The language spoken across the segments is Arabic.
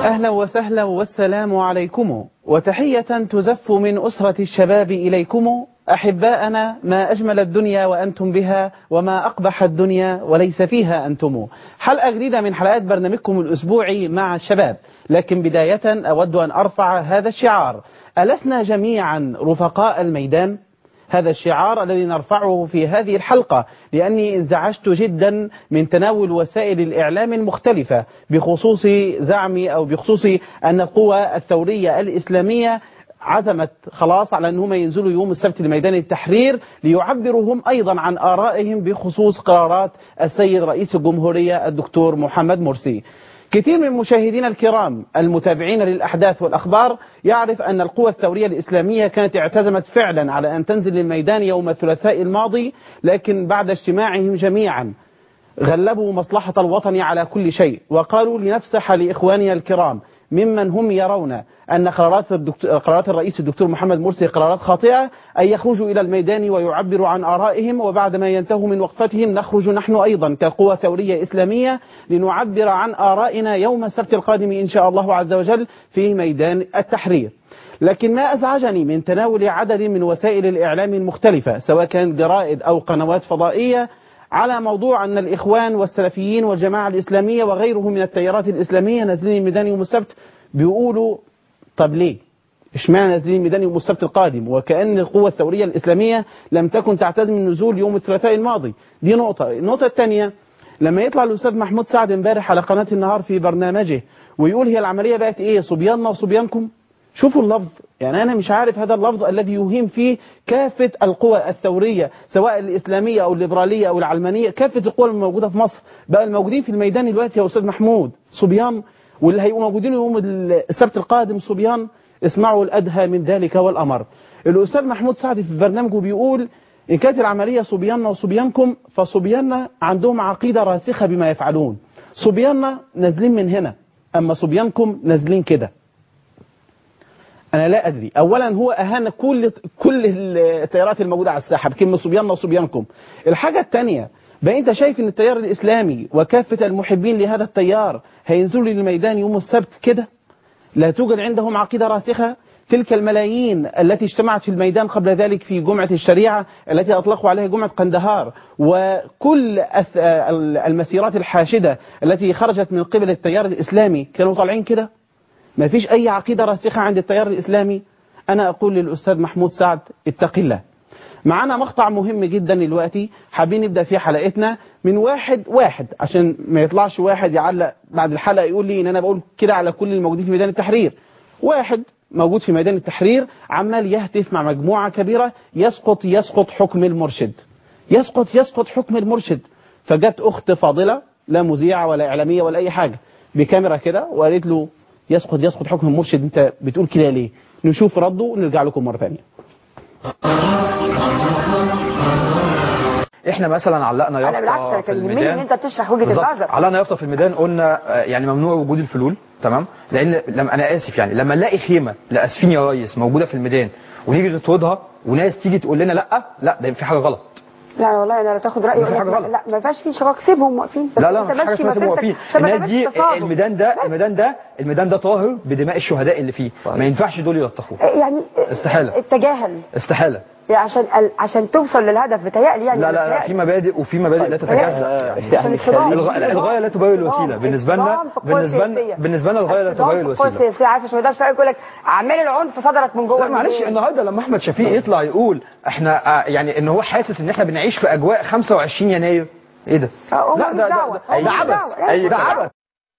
أهلا وسهلا والسلام عليكم، وتحية تزف من أسرة الشباب إليكم. أحباءنا، ما أجمل الدنيا وأنتم بها، وما أقبح الدنيا وليس فيها أنتم. حلقة جديدة من حلقات برنامجكم الأسبوعي مع الشباب. لكن بداية أود أن أرفع هذا الشعار: ألسنا جميعا رفقاء الميدان؟ هذا الشعار الذي نرفعه في هذه الحلقة لأني انزعجت جدا من تناول وسائل الإعلام المختلفة بخصوص زعمي أو بخصوص أن القوى الثورية الإسلامية عزمت خلاص على أنهم ينزلوا يوم السبت لميدان التحرير ليعبروا هم أيضا عن آرائهم بخصوص قرارات السيد رئيس الجمهورية الدكتور محمد مرسي. كثير من مشاهدينا الكرام المتابعين للأحداث والأخبار يعرف أن القوى الثورية الإسلامية كانت اعتزمت فعلا على أن تنزل للميدان يوم الثلاثاء الماضي، لكن بعد اجتماعهم جميعا غلبوا مصلحة الوطن على كل شيء، وقالوا لنفسح لإخواننا الكرام ممن هم يرون أن قرارات الرئيس الدكتور محمد مرسي قرارات خاطئة أن يخرجوا إلى الميدان ويعبروا عن آرائهم، وبعد ما ينتهوا من وقفتهم نخرج نحن أيضا كقوى ثورية إسلامية لنعبر عن آرائنا يوم السبت القادم إن شاء الله عز وجل في ميدان التحرير. لكن ما أزعجني من تناول عدد من وسائل الإعلام المختلفة سواء كانت جرائد أو قنوات فضائية على موضوع أن الإخوان والسلفيين والجماعة الإسلامية وغيرهم من التيارات الإسلامية نازلين الميدان يوم السبت، بيقولوا طب ليه؟ اشمعنى نازلين الميدان يوم السبت القادم؟ وكأن القوة الثورية الإسلامية لم تكن تعتزم النزول يوم الثلاثاء الماضي. دي نقطة. النقطة الثانية، لما يطلع الأستاذ محمود سعد امبارح على قناة النهار في برنامجه ويقول هي العملية بقت إيه؟ صبياننا وصبيانكم. شوفوا اللفظ، يعني أنا مش عارف هذا اللفظ الذي يوهم فيه كافة القوى الثورية سواء الإسلامية أو الليبرالية أو العلمانية، كافة القوى الموجودة في مصر بقى الموجودين في الميدان دلوقتي يا أستاذ محمود صبيان، واللي هيبقوا موجودين يوم السبت القادم صبيان. اسمعوا الأدهى من ذلك والأمر. الأستاذ محمود سعد في برنامجه بيقول إن كانت العملية صبياننا وصبيانكم، فصبياننا عندهم عقيدة راسخة بما يفعلون. صبياننا نازلين من هنا، أما صبيانكم نازلين كده. أنا لا أدري. أولا هو أهان كل التيارات الموجودة على الساحة بكلمة صبياننا وصبيانكم. الحاجة الثانية، بقى أنت شايف أن التيار الإسلامي وكافة المحبين لهذا التيار هينزلوا للميدان يوم السبت كده؟ لا توجد عندهم عقيدة راسخة؟ تلك الملايين التي اجتمعت في الميدان قبل ذلك في جمعة الشريعة التي أطلقوا عليها جمعة قندهار، وكل المسيرات الحاشدة التي خرجت من قبل التيار الإسلامي كانوا طالعين كده؟ ما فيش أي عقيدة راسخة عند التيار الإسلامي. أنا أقول للأستاذ محمود سعد اتق الله. معنا مقطع مهم جدا دلوقتي حابين نبدأ فيه حلقتنا من واحد عشان ما يطلعش واحد يعلق بعد الحلقة يقول لي إن أنا بقول كده على كل الموجودين في ميدان التحرير. واحد موجود في ميدان التحرير عمال يهتف مع مجموعة كبيرة يسقط حكم المرشد، يسقط حكم المرشد. فجت أخت فاضلة لا مذيعة ولا إعلامية ولا أي حاجة بكاميرا كده وقالت له يسقط حكم المرشد، انت بتقول كده ليه؟ نشوف رده ونرجع لكم مرة ثانية. احنا مثلا علقنا يافطه. انا بالعكس كان يهمني ان انت تشرح وجهه النظر. علقنا يافطه في الميدان قلنا يعني ممنوع وجود الفلول، تمام؟ لان لما انا اسف يعني لما نلاقي خيمه لاسفين يا ريس موجوده في الميدان ونيجي نطردها وناس تيجي تقول لنا لا ده في حاجه غلط. لا والله انا تاخد رايي في حاجه غلط. لا ما فيهاش في شباب، سيبهم واقفين. لا ما فيش حاجه اسمها واقفين. الناس دي الميدان ده طاهر بدماء الشهداء اللي فيه. ما ينفعش دول يلطخوه يعني. استحاله التجاهل يعني عشان توصل للهدف بتهيألي يعني. لا في مبادئ وفي مبادئ لا تتجاهل. الغايه لا تبرر الوسيله. بالنسبه لنا الغايه لا تبرر الوسيله. عارف ما يقدرش يقول لك اعمال العنف صدرت من جوه. لا معلش، النهارده لما احمد شفيق يطلع يقول احنا يعني ان هو حاسس ان احنا بنعيش في اجواء 25 يناير، ايه ده؟ لا ده عبث.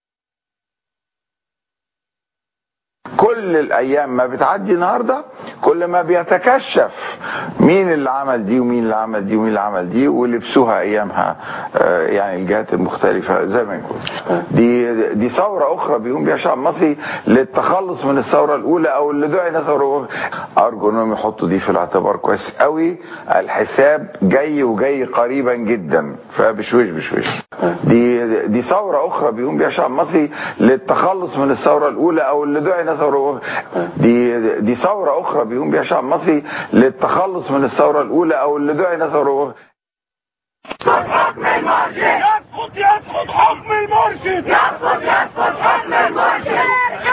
كل الايام ما بتعدي النهارده كل ما بيتكشف مين اللي عمل دي ومين اللي عمل دي ومين اللي عمل دي ولبسوها ايامها يعني الجهات المختلفه زي ما يكون. دي ثوره اخرى بيقوم بها الشعب المصري للتخلص من الثوره الاولى او اللي دعي ثوره. ارجو انهم يحطوا دي في الاعتبار كويس قوي. الحساب جاي قريبا جدا، فبشويش. دي ثوره اخرى بيقوم بها الشعب المصري للتخلص من الثوره الاولى او اللي دعي ثوره. دي ثوره اخرى بيقوم بها الشعب المصري للتخلص من الثوره الاولى او اللي دعي ثوره. حكم المرشد يسقط حكم المرشد.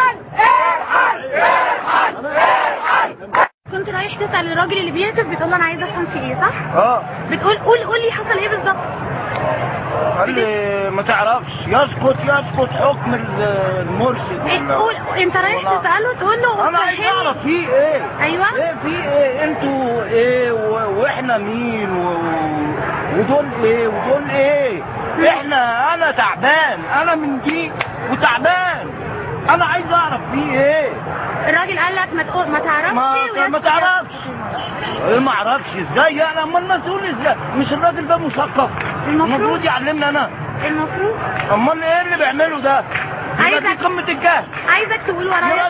كنت رايح تسال الراجل اللي بيهتف بتقول له انا عايزه افهم في ايه، صح؟ بتقول قول لي حصل ايه بالظبط. قال لي ما تعرفش، يسقط حكم المرشد. قول انت رايح تساله تقول له انا عايز اعرف فيه ايه. ايوه ايه في ايه، انتوا ايه واحنا مين ودول ايه ودول ايه. انا تعبان، انا من دي وتعبان، انا عايز اعرف فيه ايه. الراجل قال لك ما تعرفش ما تعرفش. ما اعرفش ازاي انا؟ امال المسؤول ازاي؟ مش الراجل ده مثقف؟ المفروض يعلمنا انا. المفروض. امال ايه اللي بيعمله ده؟ عايزك دي قمه الجهل. عايزك تقول ورايا.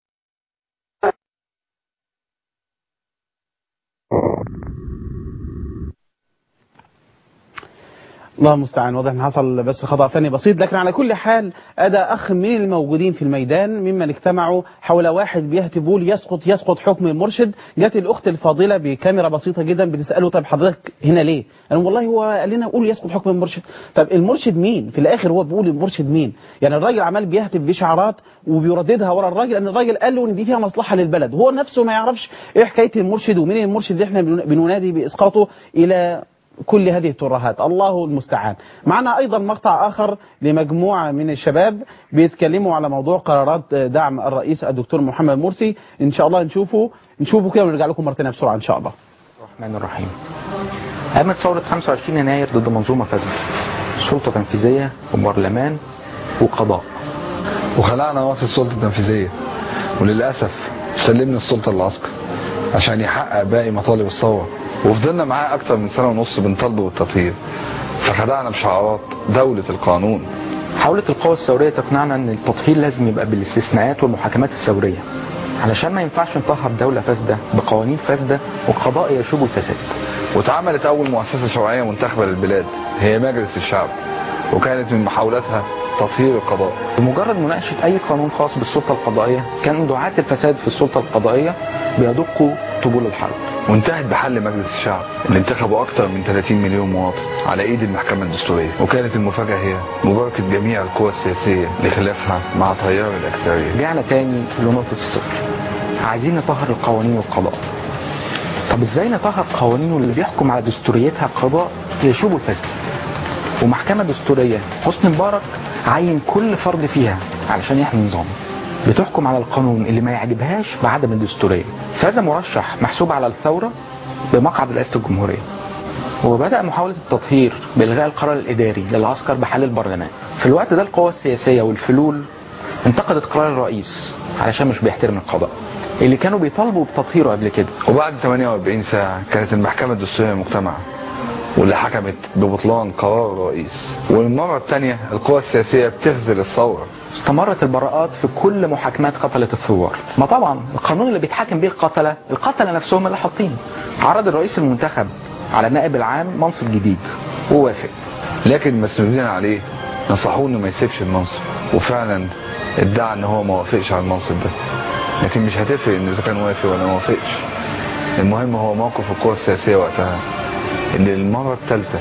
الله المستعان. واضح ان حصل بس خطأ فني بسيط، لكن على كل حال ادى اخ من الموجودين في الميدان ممن اجتمعوا حول واحد بيهتف بيقول يسقط حكم المرشد. جت الاخت الفاضله بكاميرا بسيطه جدا بتساله طيب حضرتك هنا ليه؟ انا والله هو قال لنا قول يسقط حكم المرشد. طب المرشد مين؟ في الاخر هو بيقول المرشد مين؟ يعني الراجل عمال بيهتف بشعارات وبيرددها ورا الراجل ان الراجل قال له ان دي فيها مصلحه للبلد، هو نفسه ما يعرفش ايه حكايه المرشد ومين المرشد اللي احنا بننادي باسقاطه الى كل هذه الترهات. الله المستعان. معنا أيضا مقطع آخر لمجموعة من الشباب بيتكلموا على موضوع قرارات دعم الرئيس الدكتور محمد مرسي. إن شاء الله نشوفه كده ونرجع لكم مرتين بسرعة إن شاء الله. الرحمن الرحيم. قامت ثورة 25 يناير ضد منظومة فاسدة، سلطة تنفيذية وبرلمان وقضاء، وخلعنا راس السلطة التنفيذية، وللأسف سلمنا السلطة للعسكر عشان يحقق باقي مطالب الثورة، وفضلنا معاه اكتر من سنة ونص بنطالبه بالتطهير، فخدعنا بشعارات دولة القانون. حاولت القوى الثورية تقنعنا ان التطهير لازم يبقى بالاستثناءات والمحاكمات الثورية، علشان ما ينفعش نطهر دولة فاسدة بقوانين فاسدة وقضاء يشوب الفساد. واتعملت اول مؤسسة شرعية منتخبة للبلاد هي مجلس الشعب، وكانت من محاولاتها تطهير القضاء. بمجرد مناقشة اي قانون خاص بالسلطة القضائية كان دعاة الفساد في السلطة القضائية بيدقوا طبول الحرب. وانتهت بحل مجلس الشعب اللي انتخبوا اكتر من 30 مليون مواطن على ايد المحكمة الدستورية، وكانت المفاجأة هي مباركة جميع القوى السياسية لخلافها مع تيار الاكثرية. رجعنا تاني لنقطة الصفر، عايزين نطهر القوانين والقضاء. طب ازاي نطهر قوانين اللي بيحكم على دستوريتها قضاء يشوب الفساد؟ ومحكمة دستورية حسني مبارك عين كل فرد فيها علشان يحمي نظامه، بتحكم على القانون اللي ما يعجبهاش بعدم الدستورية. فاز مرشح محسوب على الثورة بمقعد رئاسة الجمهورية، وبدأ محاولة التطهير بإلغاء القرار الإداري للعسكر بحل البرلمان. في الوقت ده القوى السياسية والفلول انتقدت قرار الرئيس علشان مش بيحترم القضاء اللي كانوا بيطالبوا بتطهيره قبل كده. وبعد 48 ساعة كانت المحكمة الدستورية مجتمعة واللي حكمت ببطلان قرار الرئيس، والمرة الثانية القوى السياسية بتخذل الثورة. استمرت البراءات في كل محاكمات قتلة الثوار. ما طبعا القانون اللي بيتحاكم بيه القتلة نفسهم اللي حاطينه. عرض الرئيس المنتخب على النائب العام منصب جديد ووافق، لكن المسؤولين عليه نصحوه انه ما يسيبش المنصب، وفعلا ادعى ان هو ما وافقش على المنصب ده. لكن مش هتفرق ان اذا كان وافق ولا ما وافقش، المهم هو موقف القوى السياسية وقتها اللي المرة الثالثة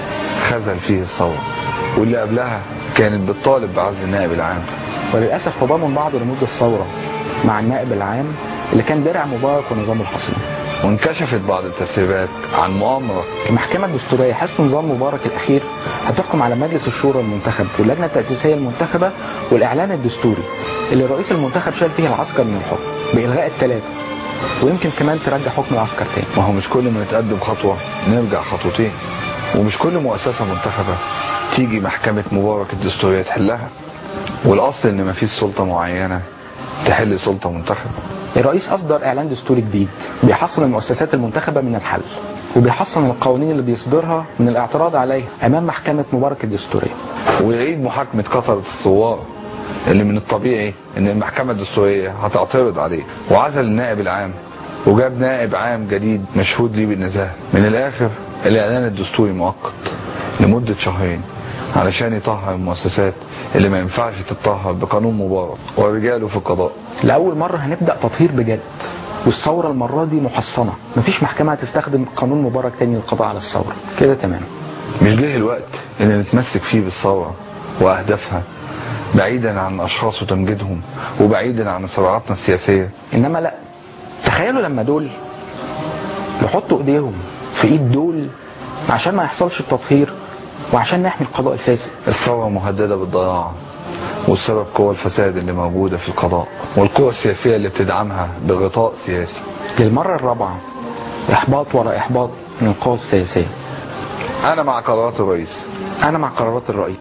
خذل فيه الثورة، واللي قبلها كانت بتطالب بعزل النائب العام. وللأسف تضامن بعض رموز الثورة مع النائب العام اللي كان درع مبارك ونظام الحصين. وانكشفت بعض التسريبات عن مؤامرة. المحكمة الدستورية حسب نظام مبارك الأخير هتحكم على مجلس الشورى المنتخب واللجنة التأسيسية المنتخبة والإعلان الدستوري اللي الرئيس المنتخب شال فيه العسكر من الحكم بإلغاء الثلاثة، ويمكن كمان ترجع حكم العسكر تاني. ما هو مش كل ما نتقدم خطوة نرجع خطوتين، ومش كل مؤسسة منتخبة تيجي محكمة مبارك الدستورية تحلها، والأصل إن ما فيش سلطة معينة تحل سلطة منتخبة. الرئيس أصدر إعلان دستوري جديد بيحصن المؤسسات المنتخبة من الحل، وبيحصن القوانين اللي بيصدرها من الاعتراض عليها أمام محكمة مبارك الدستورية، ويعيد محاكمة قتلة الثوار اللي من الطبيعي إن المحكمة الدستورية هتعترض عليه، وعزل النائب العام وجاب نائب عام جديد مشهود ليه بالنزاهة. من الآخر الإعلان الدستوري مؤقت لمدة شهرين علشان يطهر المؤسسات اللي ما ينفعش تتطهر بقانون مبارك ورجاله في القضاء. لأول مرة هنبدأ تطهير بجد، والثورة المرة دي محصنة، مفيش محكمة هتستخدم قانون مبارك تاني للقضاء على الثورة كده تمام. مش جه الوقت اللي نتمسك فيه بالثورة وأهدافها بعيدا عن أشخاص وتمجيدهم وبعيدا عن صراعاتنا السياسية؟ إنما لا، تخيلوا لما دول يحطوا ايديهم في ايد دول عشان ما يحصلش التطهير وعشان نحمي القضاء الفاسد. الثورة مهددة بالضياع، والسبب قوى الفساد اللي موجودة في القضاء والقوى السياسية اللي بتدعمها بغطاء سياسي. للمرة الرابعة احباط وراء احباط من القوى السياسية. انا مع قرارات الرئيس. انا مع قرارات الرئيس.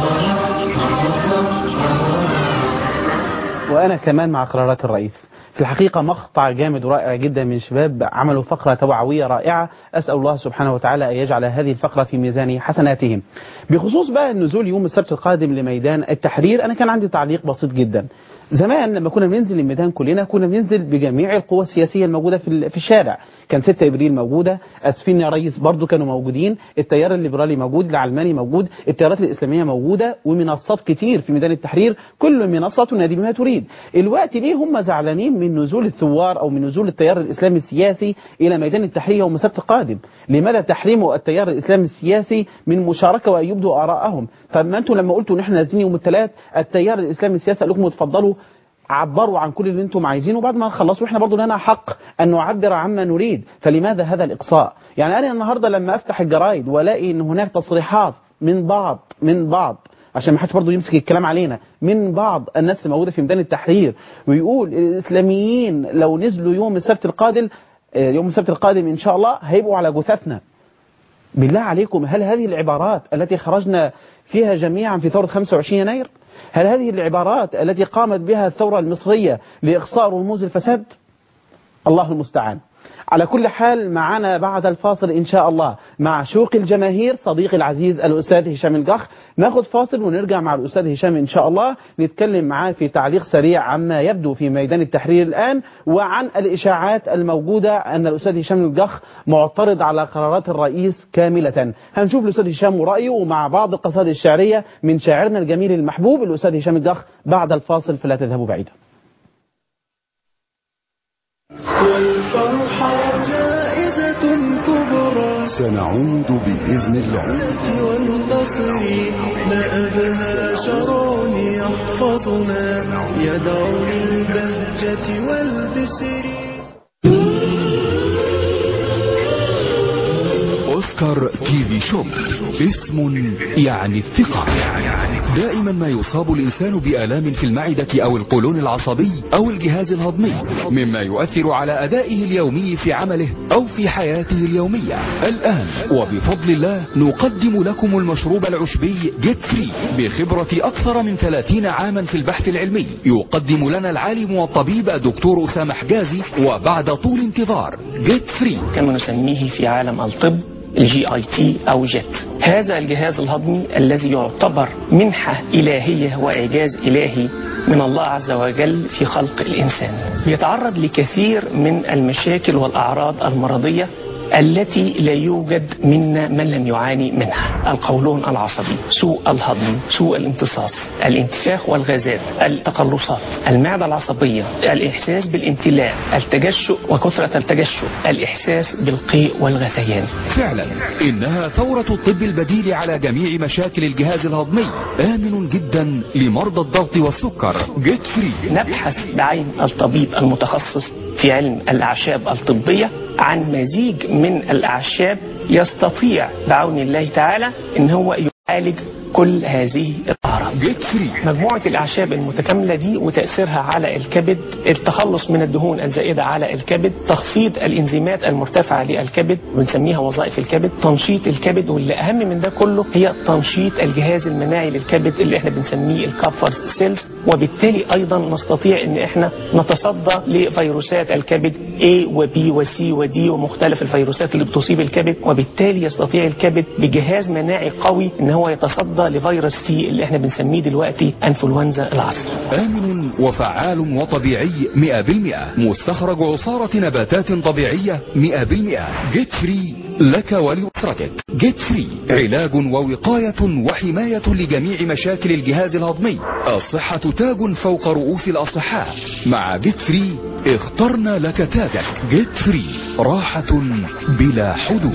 وأنا كمان مع قرارات الرئيس. في الحقيقة مقطع جامد ورائع جدا من شباب عملوا فقرة توعوية رائعة، أسأل الله سبحانه وتعالى أن يجعل هذه الفقرة في ميزان حسناتهم. بخصوص بقى النزول يوم السبت القادم لميدان التحرير، أنا كان عندي تعليق بسيط جدا. زمان لما كنا بننزل الميدان كلنا كنا بننزل بجميع القوى السياسية الموجودة في الشارع. كان 6 ابريل موجودة، اسفين يا ريس برضو كانوا موجودين، التيار الليبرالي موجود، العلماني موجود، التيارات الإسلامية موجودة، ومنصات كتير في ميدان التحرير، كل منصة تنادي بما تريد. الوقت ليه هم زعلانين من نزول الثوار أو من نزول التيار الإسلامي السياسي إلى ميدان التحرير يوم السبت القادم؟ لماذا تحريموا التيار الإسلامي السياسي من مشاركة وأن يبدوا آراءهم؟ طب ما أنتم لما قلتوا إن إحنا نازلين يوم الثلاث، التيار الإسلامي السياسي قال لكم اتفضلوا عبروا عن كل اللي انتم عايزينه، وبعد ما نخلصوا احنا برضو لنا حق ان نعبر عما نريد. فلماذا هذا الاقصاء؟ يعني انا النهارده لما افتح الجرايد والاقي ان هناك تصريحات من بعض عشان ما حدش برضو يمسك الكلام علينا، من بعض الناس الموجوده في ميدان التحرير ويقول الاسلاميين لو نزلوا يوم السبت القادم ان شاء الله هيبقوا على جثثنا. بالله عليكم، هل هذه العبارات التي خرجنا فيها جميعا في ثوره 25 يناير؟ هل هذه العبارات التي قامت بها الثورة المصرية لإقصاء رموز الفساد؟ الله المستعان. على كل حال معنا بعد الفاصل إن شاء الله مع شوق الجماهير صديقي العزيز الأستاذ هشام الجخ. ناخذ فاصل ونرجع مع الأستاذ هشام إن شاء الله نتكلم معاه في تعليق سريع عما يبدو في ميدان التحرير الآن، وعن الإشاعات الموجودة أن الأستاذ هشام الجخ معترض على قرارات الرئيس كاملة. هنشوف الأستاذ هشام ورأيه ومع بعض القصائد الشعرية من شاعرنا الجميل المحبوب الأستاذ هشام الجخ بعد الفاصل، فلا تذهبوا بعيدا. والفرحة جائزة كبرى سنعود بإذن الله والنصر ما أبهى شرون يحفظنا يدعو للبهجة والبشر. أوسكار تي في شوب اسم يعني الثقة. دائما ما يصاب الإنسان بآلام في المعدة أو القولون العصبي أو الجهاز الهضمي، مما يؤثر على أدائه اليومي في عمله أو في حياته اليومية. الآن وبفضل الله نقدم لكم المشروب العشبي جيت فري بخبرة أكثر من 30 عاما في البحث العلمي. يقدم لنا العالم والطبيب الدكتور أسامة حجازي وبعد طول انتظار جيت فري، كما نسميه في عالم الطب الGIT أو جيت. هذا الجهاز الهضمي الذي يعتبر منحة إلهية وإعجاز إلهي من الله عز وجل في خلق الإنسان، يتعرض لكثير من المشاكل والأعراض المرضية التي لا يوجد منا من لم يعاني منها: القولون العصبي، سوء الهضم، سوء الامتصاص، الانتفاخ والغازات، التقلصات، المعدة العصبية، الإحساس بالامتلاء، التجشؤ وكثرة التجشؤ، الإحساس بالقيء والغثيان. فعلا إنها ثورة الطب البديل على جميع مشاكل الجهاز الهضمي، آمن جدا لمرضى الضغط والسكر. جيت فري. نبحث بعين الطبيب المتخصص في علم الأعشاب الطبية عن مزيج من الأعشاب يستطيع بعون الله تعالى ان هو يعالج كل هذه الأعراض. مجموعة الأعشاب المتكاملة دي وتأثيرها على الكبد، التخلص من الدهون الزائدة على الكبد، تخفيض الإنزيمات المرتفعة للكبد بنسميها وظائف الكبد، تنشيط الكبد، واللي أهم من ده كله هي تنشيط الجهاز المناعي للكبد اللي احنا بنسميه الكابفر سيلز، وبالتالي أيضا نستطيع ان احنا نتصدى لفيروسات الكبد A و B و C و D ومختلف الفيروسات اللي بتصيب الكبد، وبالتالي يستطيع الكبد بجهاز مناعي قوي ان هو يتصدى لفيروس سي اللي احنا بنسميه دلوقتي انفلونزا العصر. آمن وفعال وطبيعي 100%، مستخرج عصارة نباتات طبيعية 100%. جيت فري لك ولأسرتك. جيت فري علاج ووقاية وحماية لجميع مشاكل الجهاز الهضمي. الصحة تاج فوق رؤوس الأصحاء. مع جيت فري اخترنا لك تاجك. جيت فري راحة بلا حدود.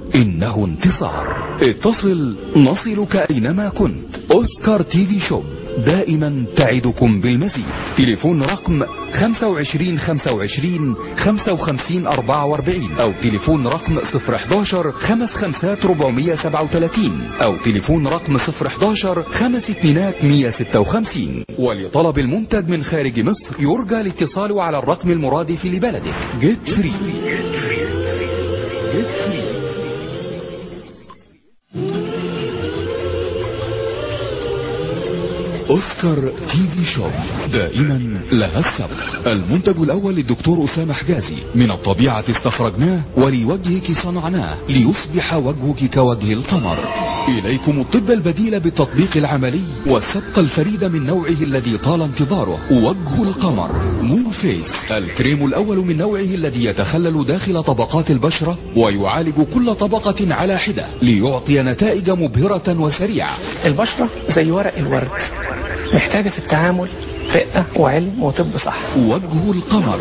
إنه انتصار. اتصل نصلك أينما كنت. أوسكار تي في شوب دائما تعدكم بالمزيد. تليفون رقم 25 25 55 44 أو تليفون رقم 011 55 437 أو تليفون رقم 011 52 156. ولطلب المنتج من خارج مصر يرجى الاتصال على الرقم المرادف لبلدك. جيت فري. أوسكار تي في شوب دائما لها السبق. المنتج الأول للدكتور أسامة حجازي، من الطبيعة استخرجناه ولوجهك صنعناه ليصبح وجهك كوجه القمر. إليكم الطب البديل بالتطبيق العملي والسبق الفريد من نوعه الذي طال انتظاره، وجه القمر مون فيس، الكريم الأول من نوعه الذي يتخلل داخل طبقات البشرة ويعالج كل طبقة على حدة ليعطي نتائج مبهرة وسريعة. البشرة زي ورق الورد، محتاجة في التعامل رقة وعلم وطب صح. وجه القمر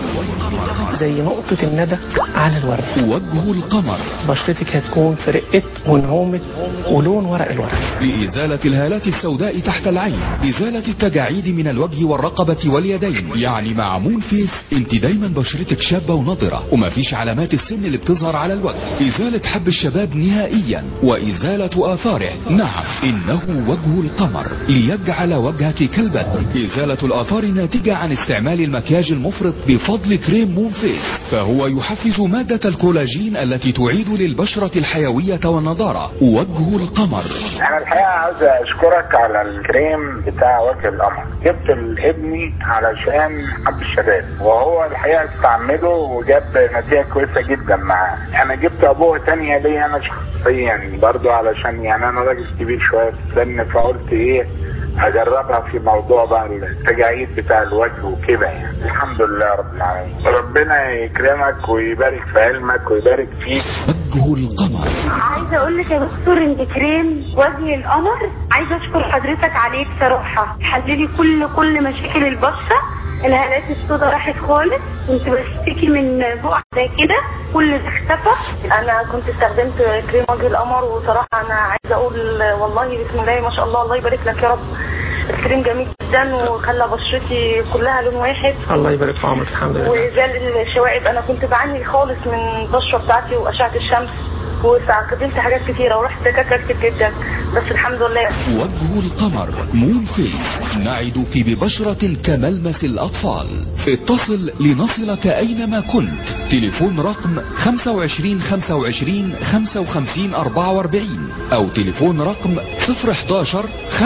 زي نقطة الندى على الورد. وجه القمر بشرتك هتكون في رقة ونعومة ولون ورق الورد. لإزالة الهالات السوداء تحت العين، إزالة التجاعيد من الوجه والرقبة واليدين. يعني مع مون فيس انت دايما بشرتك شابة ونضرة ومفيش علامات السن اللي بتظهر على الوجه. إزالة حب الشباب نهائيا وإزالة آثاره. نعم، إنه وجه القمر ليجعل وجهك كالبدر. إزالة الآثار الناتجة عن استعمال المكياج المفرط بفضل كريم مون فيس، فهو يحفز مادة الكولاجين التي تعيد للبشرة الحيوية والنضارة. وجه القمر. أنا الحقيقة عاوز أشكرك على الكريم بتاع وجه القمر. جبت لابني علشان حب الشباب، وهو الحقيقة استعمله وجاب نتيجة كويسة جدا معاه. أنا جبت أبوه تانية ليا أنا شخصيا برضو، علشان يعني أنا راجل كبير شوية في السن، فقلت إيه اجربها في موضوع بقى التجاعيد بتاع الوجه وكده. يعني الحمد لله رب العالمين، ربنا يكرمك ويبارك في علمك ويبارك فيك. وجه القمر. عايزه اقول لك يا دكتور ان كريم وجه القمر عايزه اشكر حضرتك عليه بصراحه، حللي كل مشاكل البشره. الهالات السوداء راحت خالص، كنت بشتكي من بقع زي كده، كل ده اختفى. انا كنت استخدمت كريم وجه القمر، وصراحه انا عايزه اقول والله بسم الله ما شاء الله، الله يبارك لك يا رب. الكريم جميل جدا وخلى بشرتي كلها لون واحد. الله يبارك في عمرك. الحمد لله. وزال الشوائب، انا كنت بعاني خالص من البشره بتاعتي واشعه الشمس، واستخدمت حاجات كتيرة ورحت دكاترة كتير جدا، بس الحمد لله. وجه القمر مون فيس، نعدك ببشرة كملمس الأطفال. اتصل لنصلك أينما كنت. تليفون رقم 25 25 55 44 أو تليفون رقم 011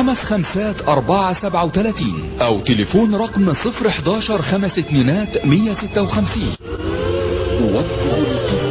55 437 أو تليفون رقم 011 52 156. وجه القمر.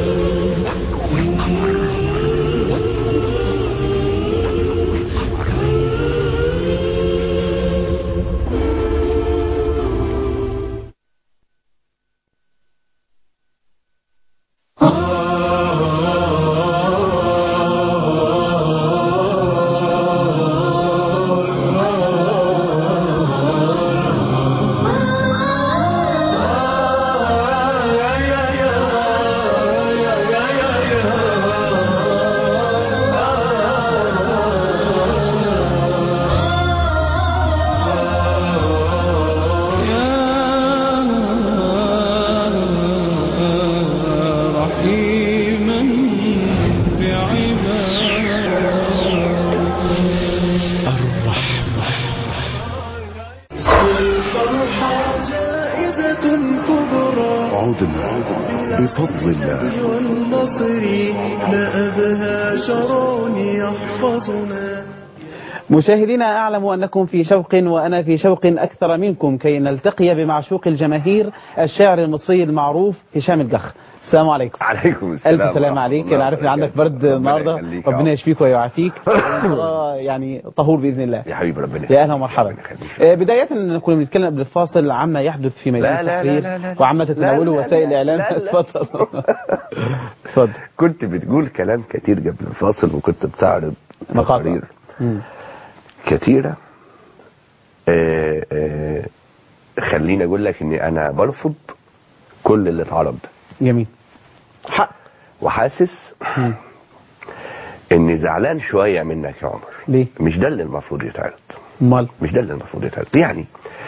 بفضل الله والنصر لا أبهى شرون يحفظنا. مشاهدينا، أعلم أنكم في شوق وأنا في شوق أكثر منكم كي نلتقي بمعشوق الجماهير الشاعر المصري المعروف هشام الجخ. السلام عليكم. عليكم السلام. ألف سلام عليك. أنا عارف إن عندك برد النهارده، ربنا يشفيك ويعافيك يعني طهور بإذن الله. يا حبيبي ربنا يا أهلا ومرحبا. بداية كنا بنتكلم قبل الفاصل عما يحدث في ميدان التحرير وعما تتناوله وسائل الإعلام. اتفضل. اتفضل. كنت بتقول كلام كتير قبل الفاصل وكنت بتعرض تقارير كتيرة. خليني أقول لك إني أنا برفض كل اللي اتعرض ده. جميل. حق. وحاسس اني زعلان شويه منك يا عمر. ليه؟ مش ده اللي المفروض يتعرض. امال مش ده اللي المفروض يتقال. يعني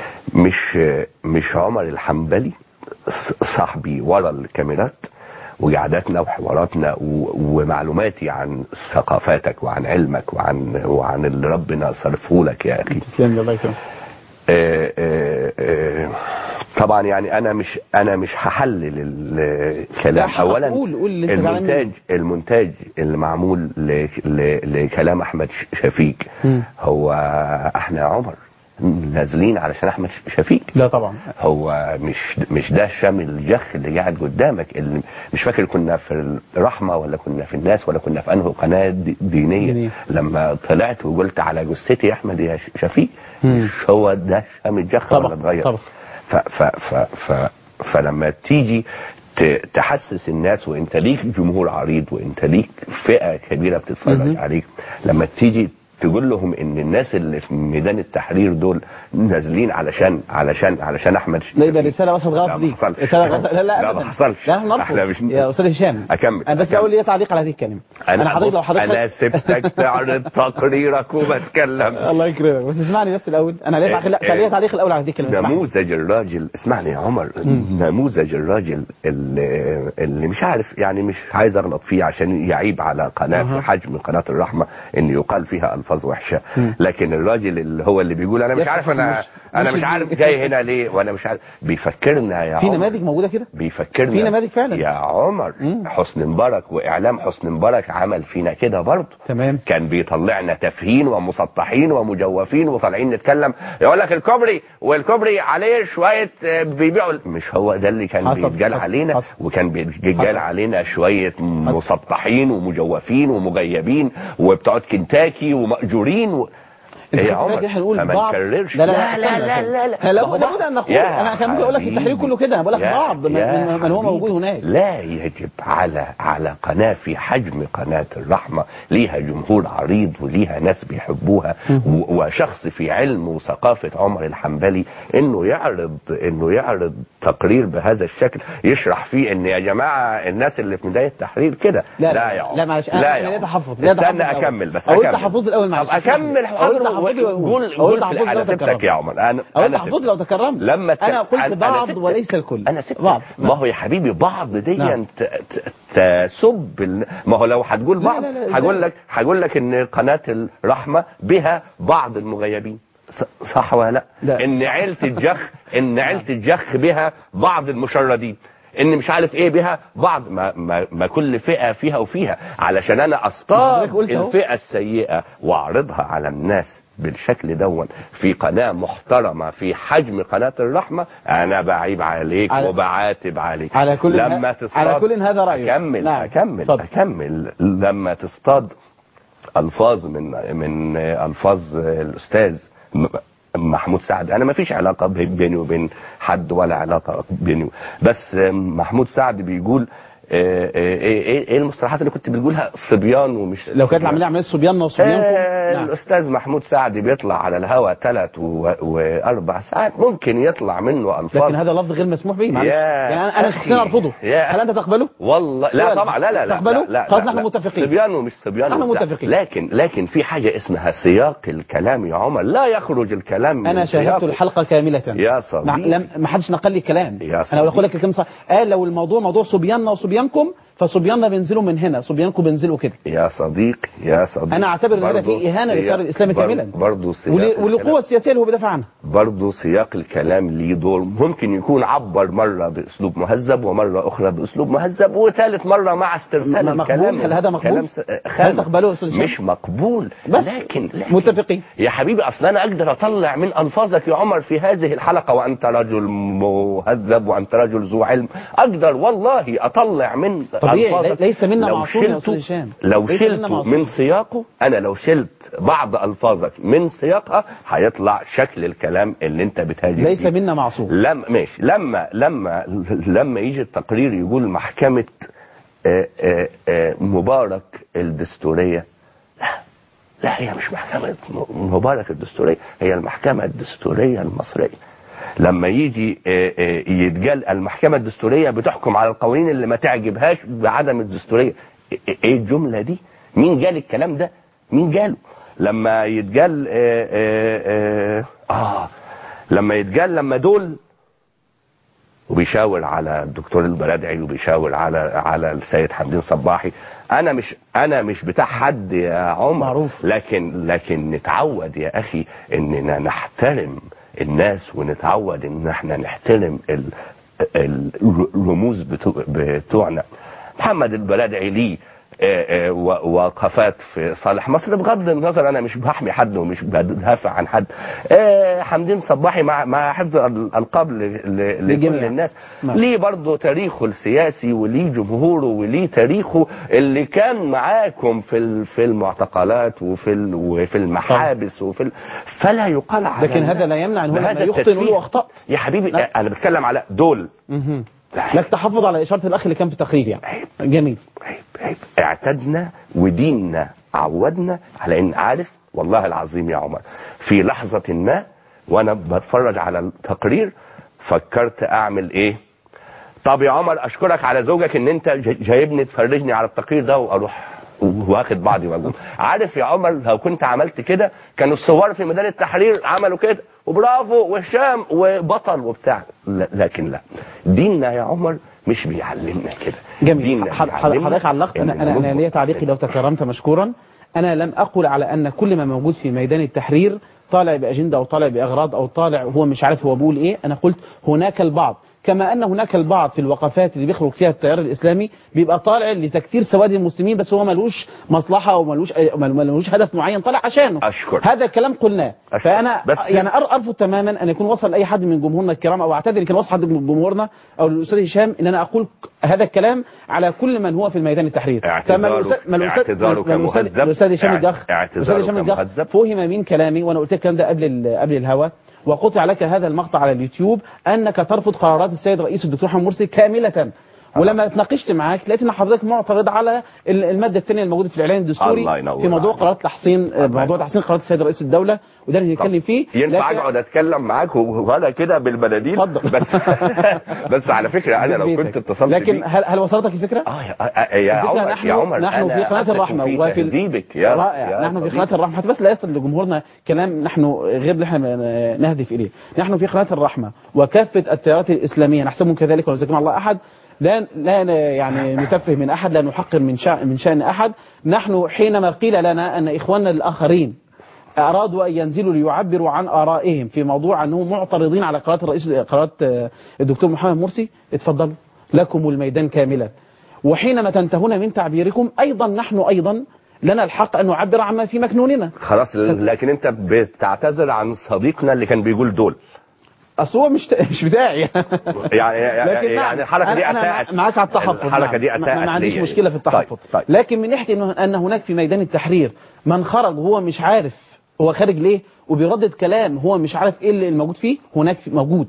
مش عمر الحنبلي صاحبي ورا الكاميرات وقعداتنا وحواراتنا ومعلوماتي عن ثقافاتك وعن علمك وعن اللي ربنا صرفه لك يا اخي. تسلم الله يكرمك. طبعا يعني انا مش هحلل الكلام. اولا المونتاج اللي معمول لكلام احمد شفيق هو احنا عمر نازلين علشان احمد شفيق؟ لا طبعا. هو مش ده شامل الجخ اللي قاعد قدامك، اللي مش فاكر كنا في الرحمه ولا كنا في الناس ولا كنا في انه قناه دينيه لما طلعت وقلت على جثتي يا احمد يا شفيق. مش هو ده شامل الجخ ولا اتغير؟ طبعا. فلما تيجي تحسس الناس وانت ليك جمهور عريض وانت ليك فئه كبيره بتتفرج عليك، لما تيجي تقول لهم ان الناس اللي في ميدان التحرير دول نازلين علشان احمد لا يبقى رساله وصلت غلط دي. لا ما حصلش. لا احنا مش يا استاذ هشام اكمل. انا بس اقول لي تعليق على هذه الكلمه. انا حضرتك لو حضرتك انا سبتك تعرض تقريرك وبتكلم. الله يكرمك بس اسمعني بس الاول. انا ليه تعليق الاول على هذه الكلمه. نموذج الراجل، اسمعني يا عمر، نموذج الراجل اللي مش عارف يعني مش عايز اغلط فيه عشان يعيب على قناه حجم قناه الرحمه ان يقال فيها الفاظ وحشه، لكن الراجل اللي هو اللي بيقول انا مش عارف انا مش عارف جاي هنا ليه وانا مش عارف، بيفكرنا يا عمر في نماذج موجوده كده، بيفكرنا في نماذج فعلا يا عمر. حسني مبارك واعلام حسني مبارك عمل فينا كده برضه. تمام. كان بيطلعنا تافهين ومسطحين ومجوفين وطالعين نتكلم يقول لك الكوبري عليه شويه بيبيعوا. مش هو ده اللي كان بيتقال علينا. وكان بيتقال علينا شويه مسطحين ومجوفين ومجيبين وبتوع كنتاكي ومأجورين يا عمر فما نكررش. لا لابد ان نقول. انا كان ممكن اقول لك التحرير كله كده، انا بقول لك بعض من هو موجود هناك. لا يجب على قناه في حجم قناه الرحمه ليها جمهور عريض وليها ناس بيحبوها وشخص في علم وثقافه عمر الحنبلي انه يعرض تقرير بهذا الشكل يشرح فيه ان يا جماعه الناس اللي في بدايه التحرير كده. لا يا عمر لا معلش انا تحفظ. استنى اكمل بس اقول تحفظ الاول معلش. اكمل قول على سبتك يا عمر. انا تحفظ لو تكرمت. انا قلت بعض وليس الكل. انا بعض. ما هو يا حبيبي بعض دي تسب ما هو لو هتقول بعض هقول لك ان قناه الرحمه بها بعض المغيبين، صح ولا لا؟ ان عيله الجخ بها بعض المشردين، ان مش عارف ايه بها بعض ما كل فئه فيها وفيها، علشان انا اصطاد الفئه السيئه واعرضها على الناس بالشكل دون في قناه محترمه في حجم قناه الرحمه. انا بعيب عليك وبعاتب عليك على كل لما تصطاد. على كل هذا رايك. اكمل لما تصطاد الفاظ من الفاظ الاستاذ محمود سعد. انا ما فيش علاقه بيني وبين حد ولا علاقه بيني، بس محمود سعد بيقول ايه المصطلحات اللي كنت بتقولها؟ صبيان ومش لو كانت العمليه عمليه صبياننا وصبيانكم. الاستاذ محمود سعد بيطلع على الهواء 3 و4 ساعات ممكن يطلع منه الفاظ، لكن هذا لفظ غير مسموح به. معلش يعني انا شخصيا ارفضه. هل انت تقبله؟ والله لا طبعا. لا تقبله؟ خلاص نحن متفقين. صبيان ومش صبيان نحن متفقين. لكن في حاجه اسمها سياق الكلام يا عمر، لا يخرج الكلام انا شاهدت الحلقه كامله يا صديقي. ما حدش نقل لي كلام. انا بقول لك الكلمه صح. قال لو الموضوع موضوع صبياننا وصبيانكم فصبياننا بينزلوا من هنا، صبيانكم بينزلوا كده. يا صديقي انا اعتبر ان هذا فيه اهانه للتيار الاسلامي كاملا برضه والقوه السياسيه اللي هو بيدافع عنها. برضه سياق الكلام ليه دور، ممكن يكون عبر مره باسلوب مهذب ومره اخرى باسلوب مهذب وثالث مره مع استرسال الكلام. هل هذا مقبول؟ هل تقبلوه استاذ؟ مش مقبول. لكن متفقين يا حبيبي. اصلا انا اقدر اطلع من الفاظك يا عمر في هذه الحلقه وانت رجل مهذب وانت رجل ذو علم، اقدر والله اطلع من الفاظك. ليس منا معصوم يا استاذ هشام. لو شلته من سياقه، انا لو شلت بعض الفاظك من سياقها هيطلع شكل الكلام اللي انت بتهاجم. ليس منا معصوم. ماشي. لما يجي التقرير يقول محكمه مبارك الدستوريه، لا هي مش محكمه مبارك الدستوريه، هي المحكمه الدستوريه المصريه. لما يجي يتقال المحكمه الدستوريه بتحكم على القوانين اللي ما تعجبهاش بعدم الدستوريه، ايه الجمله دي؟ مين قال الكلام ده؟ مين جاله لما يتجال لما دول وبيشاور على الدكتور البرادعي وبيشاور على السيد حمدين صباحي. انا مش بتاع حد يا عمر، معروف. لكن نتعود يا اخي اننا نحترم الناس، ونتعود ان احنا نحترم الرموز بتوعنا. محمد البرادعي ليه وقفات في صالح مصر، بغض النظر انا مش بحمي حد ومش بدافع عن حد. حمدين صباحي مع حفظ الالقاب لكل الناس، ليه برضه تاريخه السياسي وليه جمهوره وليه تاريخه اللي كان معاكم في المعتقلات وفي المحابس فلا يقال على، لكن هذا لا يمنع ان هو لما يخطئ نقول اخطأت يا حبيبي. انا بتكلم على دول. لك تحفظ على إشارة الأخ اللي كان في التقرير يعني. جميل. عيب. اعتدنا وديننا عودنا على ان، عارف والله العظيم يا عمر، في لحظة ما وانا بتفرج على التقرير فكرت اعمل ايه؟ طب يا عمر اشكرك على زوجك ان انت جايبني تفرجني على التقرير ده، واروح واخد بعضي واقوم. عارف يا عمر لو كنت عملت كده كانوا الثوار في ميدان التحرير عملوا كده وبرافو وهشام وبطل وبتاع. لكن لا، ديننا يا عمر مش بيعلمنا كده. جميل. حضرتك علقت. انا ليا تعليقي لو تكرمت مشكورا. انا لم اقل على ان كل ما موجود في ميدان التحرير طالع باجنده او طالع باغراض او طالع هو مش عارف هو بيقول ايه. انا قلت هناك البعض، كما ان هناك البعض في الوقفات اللي بيخرج فيها التيار الاسلامي بيبقى طالع لتكثير سواد المسلمين، بس هو ملوش مصلحه او ملوش هدف معين طالع عشانه. أشكر. هذا الكلام قلناه. فانا يعني ارفض تماما ان يكون وصل لاي حد من جمهورنا الكرام، او اعتذر ان كان وصل حد من جمهورنا او الاستاذ هشام ان انا اقول هذا الكلام على كل من هو في الميدان التحرير. الاستاذ هشام الجخ فهم من كلامي، وانا قلت الكلام ده قبل الهوا، وقطع لك هذا المقطع على اليوتيوب انك ترفض قرارات السيد رئيس الدكتور محمد مرسي كامله. ولما اتناقشت معاك لقيت ان حضرتك معترض على الماده الثانيه الموجوده في الاعلان الدستوري في موضوع قرارات تحسين قرارات السيد رئيس الدوله، وده اللي هنتكلم فيه. ينفع اقعد اتكلم معاك وانا كده بالبلادين؟ بس على فكره انا لو كنت اتصلت لكن هل وصلتك الفكره؟ يا عمر نحن في قناه الرحمه وفي تهذيبك نحن في قناه الرحمه، حتى بس لا يصل لجمهورنا كلام نحن غير اللي احنا نهدف اليه. نحن في قناه الرحمه وكافه التيارات الاسلاميه نحسبهم كذلك ولا يزكيهم الله احد، لا يعني نتفه من احد، لا نحقر من شأن احد. نحن حينما قيل لنا ان اخواننا الاخرين ارادوا ان ينزلوا ليعبروا عن ارائهم في موضوع انهم معترضين على قرارات الدكتور محمد مرسي، اتفضلوا لكم الميدان كاملا. وحينما تنتهون من تعبيركم ايضا نحن ايضا لنا الحق ان نعبر عما في مكنوننا. خلاص. لكن انت بتعتذر عن صديقنا اللي كان بيقول دول. اصل هو مش بتاعي يعني الحركه دي اساءت. معاك على التحفظ. الحركه دي اساءت. ما عنديش مشكله في التحفظ. طيب. لكن من ناحيه ان هناك في ميدان التحرير من خرج وهو مش عارف هو خارج ليه وبيردد كلام هو مش عارف ايه اللي الموجود فيه، هناك موجود.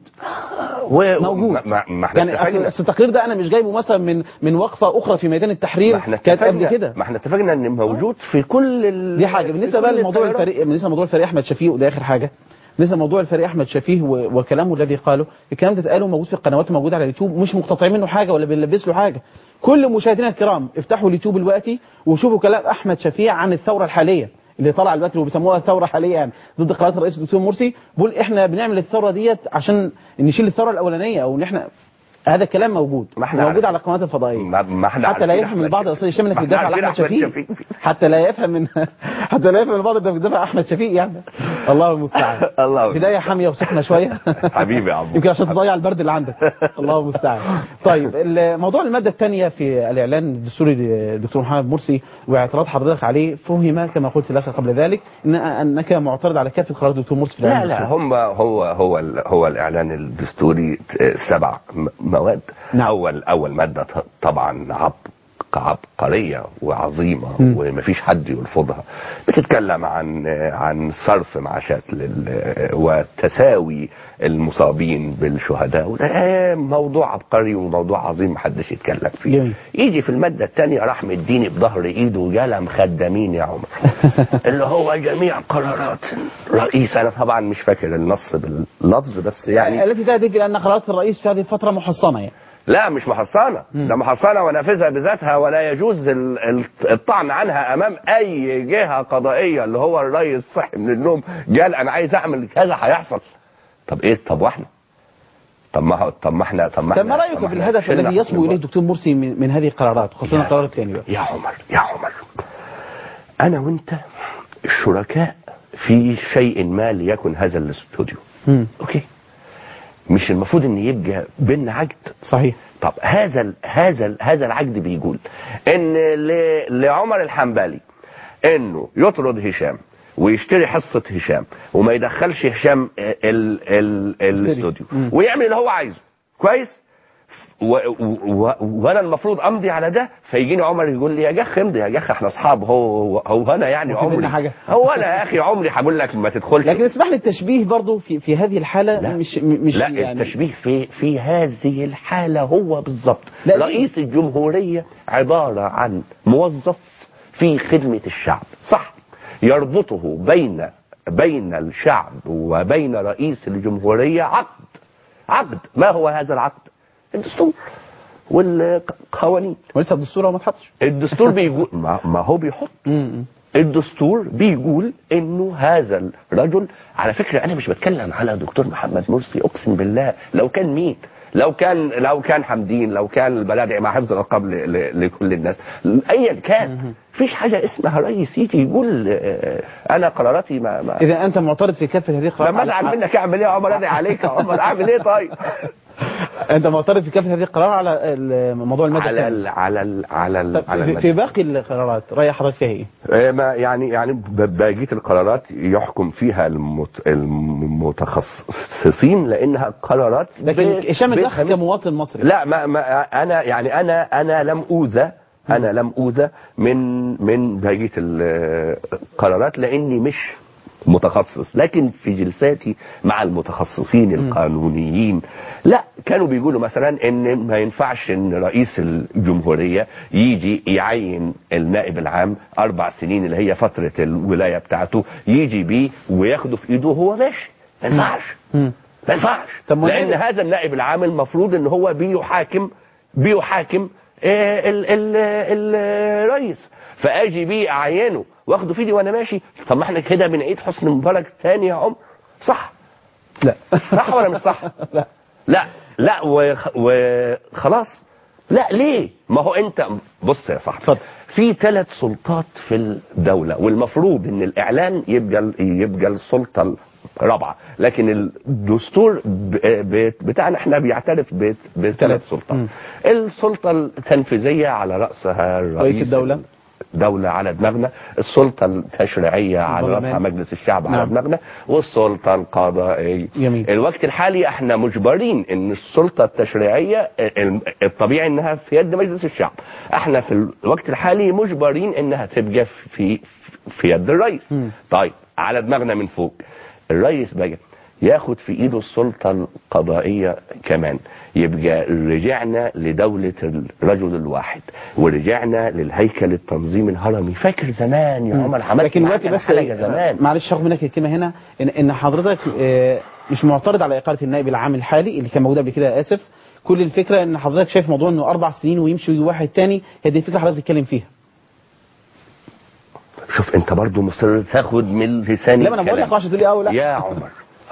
ما احنا يعني التقرير ده انا مش جايبه مثلا من وقفه اخرى في ميدان التحرير كانت قبل كده. ما احنا اتفقنا ان موجود في كل دي حاجه. بالنسبه بقى لموضوع الفريق، بالنسبه لموضوع الفريق احمد شفيق، وده اخر حاجه. بالنسبه لموضوع الفريق احمد شفيه وكلامه الذي قاله، الكلام ده اتقاله موجود في القنوات الموجوده على اليوتيوب، مش مقتطعين منه حاجه ولا بنلبس له حاجه. كل مشاهدينا الكرام افتحوا اليوتيوب دلوقتي وشوفوا كلام احمد شفيه عن الثوره الحاليه اللي طلع دلوقتي وبيسموها الثوره حاليا يعني ضد قرارات الرئيس الدكتور مرسي. بيقول احنا بنعمل الثوره ديت عشان نشيل الثوره الاولانيه، او ان احنا هذا الكلام موجود على القنوات الفضائيه. حتى لا يفهم البعض يا استاذ هشام انك بتدافع على احمد شفيق، حتى لا يفهم البعض انك بتدافع احمد شفيق يعني. الله المستعان. بدايه حاميه وسخنه شويه حبيبي يا عمو، يمكن عشان تضيع البرد اللي عندك. الله المستعان. طيب موضوع الماده الثانيه في الاعلان الدستوري للدكتور محمد مرسي واعتراض حضرتك عليه، فهم كما قلت لك قبل ذلك انك معترض على كافه قرارات الدكتور مرسي في الاعلان. لا هو الاعلان الدستوري 7 مواد. نعم. اول ماده طبعا عبقريه وعظيمه ومفيش حد يرفضها، بتتكلم عن صرف معاشات وتساوي المصابين بالشهداء، وده موضوع عبقري وموضوع عظيم محدش يتكلم فيه. جميل. يجي في الماده الثانيه راح مديني بظهر ايده وجالها مخدمين يا عمر اللي هو جميع قرارات الرئيس. انا طبعا مش فاكر النص باللفظ بس يعني التي تهدف الى ان قرارات الرئيس في هذه الفتره محصنه يعني. لا مش محصنة، ده محصنة ونافذة بذاتها، ولا يجوز الطعن عنها امام اي جهة قضائية. اللي هو الرئيس صحي من النوم قال انا عايز اعمل كذا هيحصل. طب ايه؟ طب واحنا طب ما احنا ما رايك في الهدف الذي يصبو اليه الدكتور مرسي من هذه القرارات، خاصه القرار الثاني بقى؟ يا عمر انا وانت شركاء في شيء ما ليكن هذا الاستوديو. اوكي، مش المفروض ان يبقى بيننا عقد؟ صحيح. طب هذا العقد بيقول ان لعمر الحنبلي انه يطرد هشام ويشتري حصة هشام وما يدخلش هشام الاستوديو ويعمل اللي هو عايزه. كويس؟ وانا المفروض امضي على ده. فيجيني عمر يقول لي يا جخ امضي يا جخ، احنا اصحاب. هو انا يعني عمري هو انا يا اخي عمري هقول لك ما تدخلش. لكن اسمح لي التشبيه برضه في هذه الحاله. لا مش لا يعني التشبيه في هذه الحاله هو بالضبط رئيس الجمهوريه عباره عن موظف في خدمه الشعب، صح؟ يربطه بين الشعب وبين رئيس الجمهوريه عقد. ما هو هذا العقد؟ الدستور والقوانين. ولسه الدستور ما اتحطش. الدستور بيقول ما هو بيحط. الدستور بيقول انه هذا الرجل، على فكره انا مش بتكلم على دكتور محمد مرسي، اقسم بالله لو كان مين، لو كان حمدين، لو كان البلادعي مع حفظ الالقاب لكل الناس، ايا كان فيش حاجه اسمها رئيس يجي يقول انا قراراتي ما اذا انت معترض في كافه هذه القرارات. لما ازعل منك اعمل ايه يا عمر؟ ادعي عليك يا عمر، اعمل ايه طيب؟ انت معترض في كافه هذه القرارات على موضوع الماده على في باقي القرارات راي حضرتك فيها ايه؟ ما يعني بقيه القرارات يحكم فيها المتخصصين لانها قرارات. لكن هشام الدخ كمواطن مصري لا ما انا يعني انا لم اوذى من بقيه القرارات لاني مش متخصص. لكن في جلساتي مع المتخصصين القانونيين لا كانوا بيقولوا مثلا ان ما ينفعش ان رئيس الجمهورية يجي يعين النائب العام 4 سنين اللي هي فترة الولاية بتاعته، يجي بيه وياخده في ايده وهو ماشي. ما ينفعش ما ينفعش، لان هذا النائب العام المفروض ان هو بيحاكم الرئيس. فاجي بيه اعينه واخده في ايدي وانا ماشي. طب ما احنا كده بنعيد حسني مبارك تاني يا عمر، صح؟ لا صح ولا مش صح؟ لا وخلاص. لا ليه؟ ما هو انت بص يا صاحبي، في 3 سلطات في الدولة، والمفروض ان الاعلام يبقى السلطة الرابعة، لكن الدستور بتاعنا احنا بيعترف ب3 سلطات. السلطة التنفيذية على رأسها رئيس الدولة، دولة على دماغنا. السلطة التشريعية على رأسها مجلس الشعب على دماغنا. والسلطة القضائية. الوقت الحالي احنا مجبرين ان السلطة التشريعية الطبيعي انها في يد مجلس الشعب، احنا في الوقت الحالي مجبرين انها تبقى في يد الرئيس. طيب على دماغنا من فوق الرئيس بقى ياخد في ايده السلطة القضائية كمان، يبقى رجعنا لدولة الرجل الواحد ورجعنا للهيكل التنظيم الهرمي. فاكر زمان يا عمر عملت لكن دلوقتي بس زمان. معلش رغم منك الكلمة هنا ان حضرتك مش معترض على اقالة النائب العام الحالي اللي كان موجود قبل كده، اسف. كل الفكرة ان حضرتك شايف موضوع انه 4 سنين ويمشي واحد تاني، هذه الفكرة حضرتك بتتكلم فيها. شوف انت برضو مصر تاخد من لساني. لا ما انا بقول لك عشان تقول لي او لا يا عمر.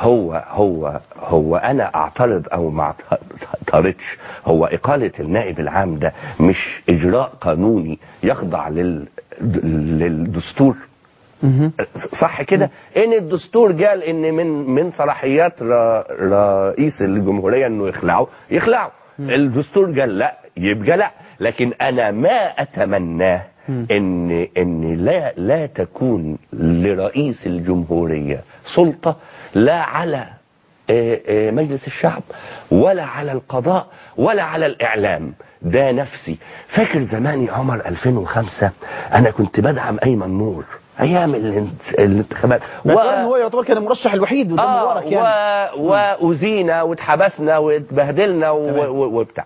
هو انا اعترض او ما اعترضش. هو اقالة النائب العام ده مش اجراء قانوني يخضع للدستور، صح كده؟ ان الدستور قال ان من صلاحيات رئيس الجمهورية انه يخلعه. الدستور قال لا، يبقى لا. لكن انا ما اتمناه ان لا تكون لرئيس الجمهورية سلطة لا على مجلس الشعب ولا على القضاء ولا على الإعلام. ده نفسي. فاكر زمان يا عمر 2005 أنا كنت بدعم أيمن نور أيام الانتخابات، هو يعتبر كان المرشح الوحيد قدام مبارك يعني. وأذينا واتحبسنا واتبهدلنا وبتاع.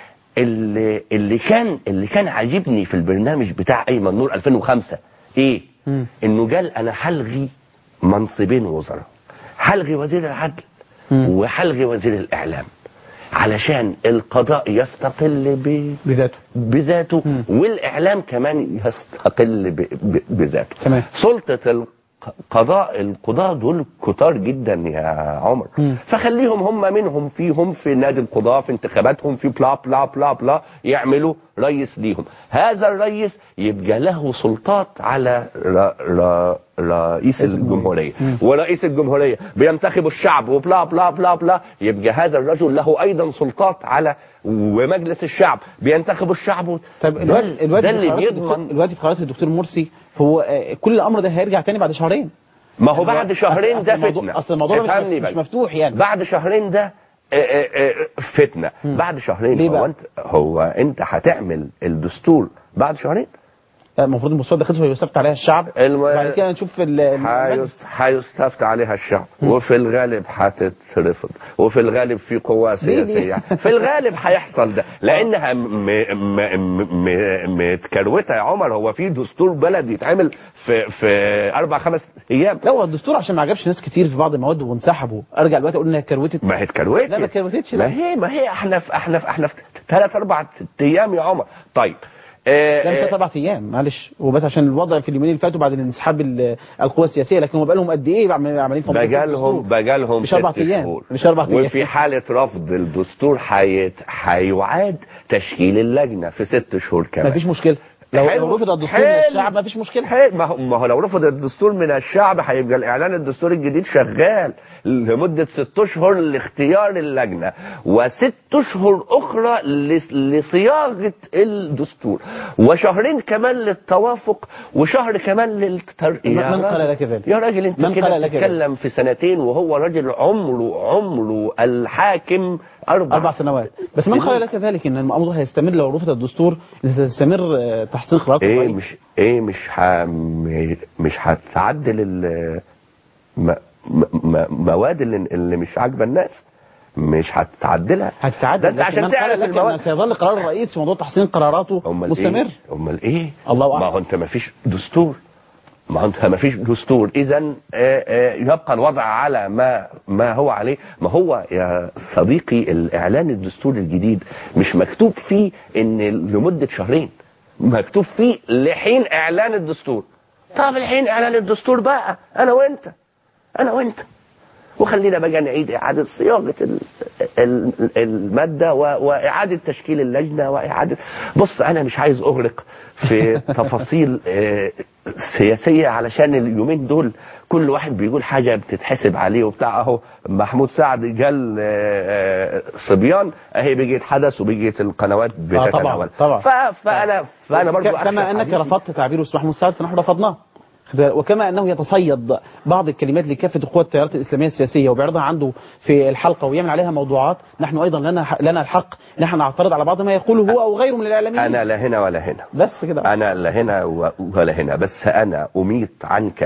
اللي كان عاجبني في البرنامج بتاع أيمن نور 2005 إيه؟ إنه قال أنا هلغي منصبين وزراء، هلغي وزير العدل وهلغي وزير الإعلام. علشان القضاء يستقل بذاته والاعلام كمان يستقل بذاته. تمام. سلطه القضاء دول كتار جدا يا عمر، فخليهم هم منهم فيهم في نادي القضاء في انتخاباتهم في بلا بلا بلا بلا يعملوا رئيس ليهم. هذا الرئيس يبقى له سلطات على رئيس الجمهورية، ورئيس الجمهورية بينتخب الشعب وبلا بلا بلا بلا، يبقى هذا الرجل له ايضا سلطات على ومجلس الشعب بينتخب الشعب. طب الوقت في قرارات الدكتور مرسي هو كل الامر ده هيرجع تاني بعد شهرين. ما هو بعد شهرين ده فتنة. اصل الموضوع مش مفتوح يعني. بعد شهرين ده فتنة. بعد شهرين هو انت هتعمل الدستور بعد شهرين؟ المفروض المستوى ده خلص ويستفتى عليها الشعب، بعد كده نشوف هيستفتى عليها الشعب، وفي الغالب هتترفض، وفي الغالب في قوى سياسيه في الغالب هيحصل ده لانها متكروته يا عمر. هو في دستور بلد يتعمل في 4-5 ايام؟ لا هو الدستور عشان ما عجبش ناس كتير في بعض المواد وانسحبوا، ارجع دلوقتي اقول انها كروتت. ما هي اتكروتت. لا ما كروتتش. ما هي احنا في 3-4 ايام يا عمر. طيب لا مش 4 ايام معلش، وبس عشان الوضع في اليومين اللي فاتوا بعد انسحاب القوى السياسيه، لكن هم بقى لهم قد ايه عمالين في بقى لهم مش 4 ايام، مش 4 ايام. وفي حاله رفض الدستور هيعاد تشكيل اللجنه في 6 شهور كمان. مفيش مشكله لو رفض الدستور من الشعب، مفيش مشكله. ما هو لو رفض الدستور من الشعب هيبقى الاعلان الدستوري الجديد شغال لمده 6 اشهر لاختيار اللجنه، و6 اشهر اخرى لصياغه الدستور، وشهرين كمان للتوافق، وشهر كمان للترقية. من قال لك ذلك يا راجل؟ انت كده بتتكلم في 2 سنين وهو راجل عمره الحاكم 4 سنوات بس. من قال لك ذلك ان الامر هيستمر لو رفض الدستور؟ سيستمر تحسين قرارات الرئيس. مش هتعدل مواد اللي مش عاجبه الناس، مش هتعدلها. هتتعدل انت عشان تعرف المواد سيظل قرار الرئيس في موضوع تحسين قراراته مستمر. امال ايه؟ الله اعلم. ما هو انت ما فيش دستور، اذا يبقى الوضع على ما هو عليه. ما هو يا صديقي الاعلان الدستوري الجديد مش مكتوب فيه ان لمده شهرين، مكتوب فيه لحين اعلان الدستور. طب لحين اعلان الدستور بقى انا وانت وخلينا بقى نعيد اعاده صياغه الماده واعاده تشكيل اللجنه واعاده. بص انا مش عايز اغرق في تفاصيل سياسيه علشان اليومين دول كل واحد بيقول حاجه بتتحسب عليه وبتاع. اهو محمود سعد قال صبيان اهي بيجي حدث وبيجي القنوات بتتناول. طبعا. فانا برضو كما انك رفضت تعبير استاذ محمود سعد فنحن رفضناه، وكما انه يتصيد بعض الكلمات لكافه قوى التيارات الاسلاميه السياسيه وبيعرضها عنده في الحلقه ويعمل عليها موضوعات، نحن ايضا لنا الحق نحن نعترض على بعض ما يقوله هو او غيره من الاعلاميين. انا لا هنا ولا هنا، بس كده. انا لا هنا ولا هنا، بس انا اميت عنك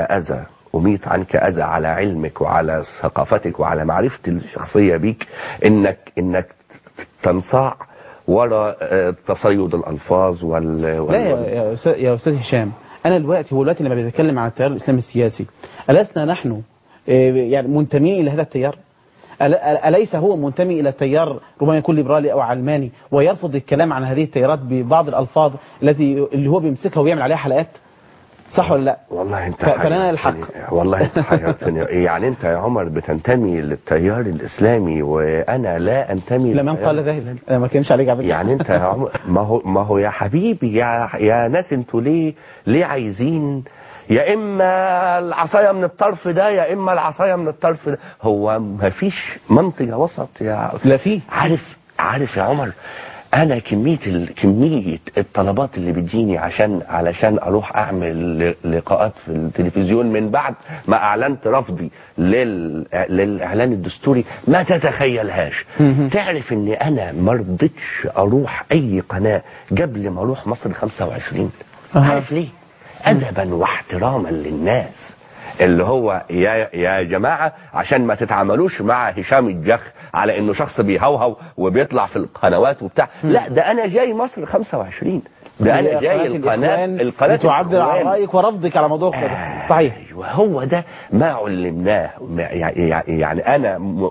اذى على علمك وعلى ثقافتك وعلى معرفتي الشخصيه بيك، انك تنصاع وراء تصيد الالفاظ لا يا استاذ هشام، انا دلوقتي لما بيتكلم عن التيار الاسلامي السياسي ألسنا نحن يعني منتمين الى هذا التيار؟ أليس هو منتمي الى التيار ربما يكون ليبرالي او علماني ويرفض الكلام عن هذه التيارات ببعض الالفاظ اللي هو بيمسكها ويعمل عليها حلقات؟ صح ولا لا؟ والله انت فلنا الحق. والله انت حيرتني. يعني انت يا عمر بتنتمي للتيار الاسلامي وانا لا انتمي. لا من قال ذلك، انا ما كلمش عليك على فكره. يعني انت يا عمر ما هو يا حبيبي يا ناس، انتوا ليه عايزين يا اما العصايه من الطرف ده يا اما العصايه من الطرف ده؟ هو ما فيش منطقه وسط يا لا في. عارف يا عمر، انا كميه الطلبات اللي بتجيني علشان اروح اعمل لقاءات في التلفزيون من بعد ما اعلنت رفضي للاعلان الدستوري ما تتخيلهاش. تعرف ان انا ما رضيتش اروح اي قناه قبل ما اروح مصر 25. عارف ليه؟ ادبا واحتراما للناس، اللي هو يا جماعه عشان ما تتعاملوش مع هشام الجخ على انه شخص بيهوهو وبيطلع في القنوات وبتاع. لا ده انا جاي مصر 25، ده انا جاي القناه تعبر عن رايك ورفضك على موضوع صحيح. ايوه هو ده ما علمناه. يعني انا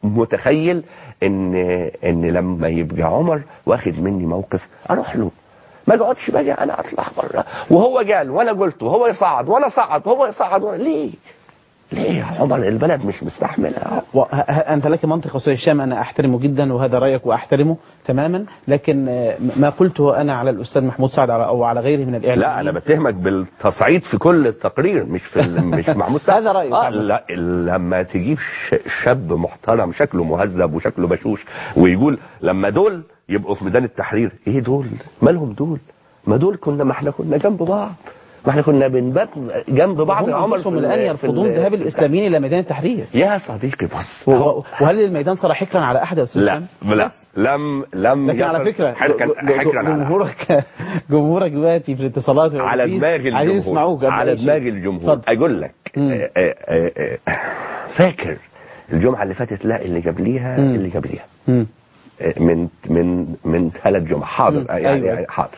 متخيل ان لما يبقى عمر واخد مني موقف اروح له، ما اقعدش بقى انا اطلع بره وهو قال وانا قلت وهو يصعد وانا صعد وهو يصعد ليه يا عمر؟ البلد مش مستحمله. انت لك منطق استاذ هشام انا احترمه جدا وهذا رايك واحترمه تماما، لكن ما قلته انا على الاستاذ محمود سعد او على غيره من الاعلاميين. لا انا بتهمك بالتصعيد في كل التقرير مش في مش محمود سعد. هذا رايك. لا لما تجيب شاب محترم شكله مهذب وشكله بشوش ويقول لما دول يبقوا في ميدان التحرير، ايه دول؟ مالهم دول؟ ما دول ما احنا كنا جنب بعض، ما احنا كنا بنبات جنب بعض. عمر الان يرفضون ذهاب الاسلاميين الى ميدان التحرير. يا صديقي بص، وهل الميدان صار حكرا على احد يا استاذ؟ لا لم لكن على فكره جمهورك دلوقتي في الاتصالات على دماغ الجمهور، يسمعوك على دماغ الجمهور. اقول لك فاكر الجمعه اللي فاتت؟ لا اللي قبليها اللي قبليها من 3 جمعة. حاضر يعني أيوة. حاضر.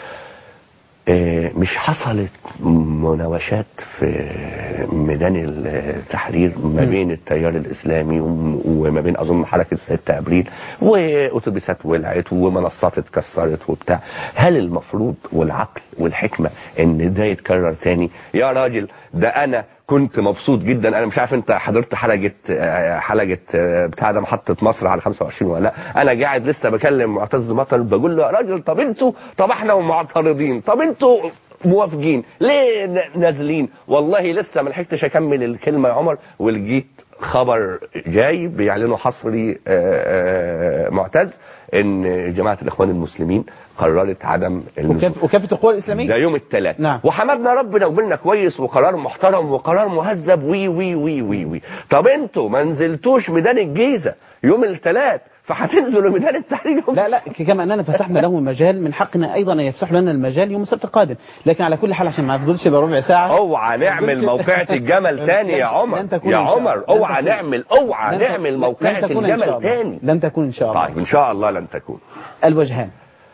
مش حصلت مناوشات في ميدان التحرير ما بين التيار الإسلامي وما بين أظن حركة 6 أبريل، وأتوبيسات ولعت ومنصات اتكسرت وبتاع؟ هل المفروض والعقل والحكمة إن ده يتكرر تاني؟ يا راجل ده أنا كنت مبسوط جدا. انا مش عارف انت حضرت حلقه بتاع ده محطه مصر على 25 ولا لا؟ انا قاعد لسه بكلم معتز مطر بقول له يا راجل طب احنا معترضين، طب انتوا موافقين ليه نازلين؟ والله لسه ما لحقتش اكمل الكلمه يا عمر ولقيت خبر جاي بيعلنوا حصري معتز ان جماعه الاخوان المسلمين قررت عدم وكافه القوى الاسلاميه ده يوم الثلاث. نعم. وحمدنا ربنا وقلنا كويس وقرار محترم وقرار مهذب وي وي وي وي وي. طب انتوا ما نزلتوش ميدان الجيزه يوم الثلاث، فهتنزلوا ميدان التحرير يوم لا كما اننا فسحنا لهم المجال من حقنا ايضا ان يفسحوا لنا المجال يوم السبت القادم. لكن على كل حال عشان ما يفضلش يبقى ربع ساعه اوعى نعمل موقعة الجمل تاني يا عمر. يا عمر اوعى نعمل موقعة الجمل تاني. لن تكون ان شاء الله. طيب ان شاء الله لن تكون. الوجهان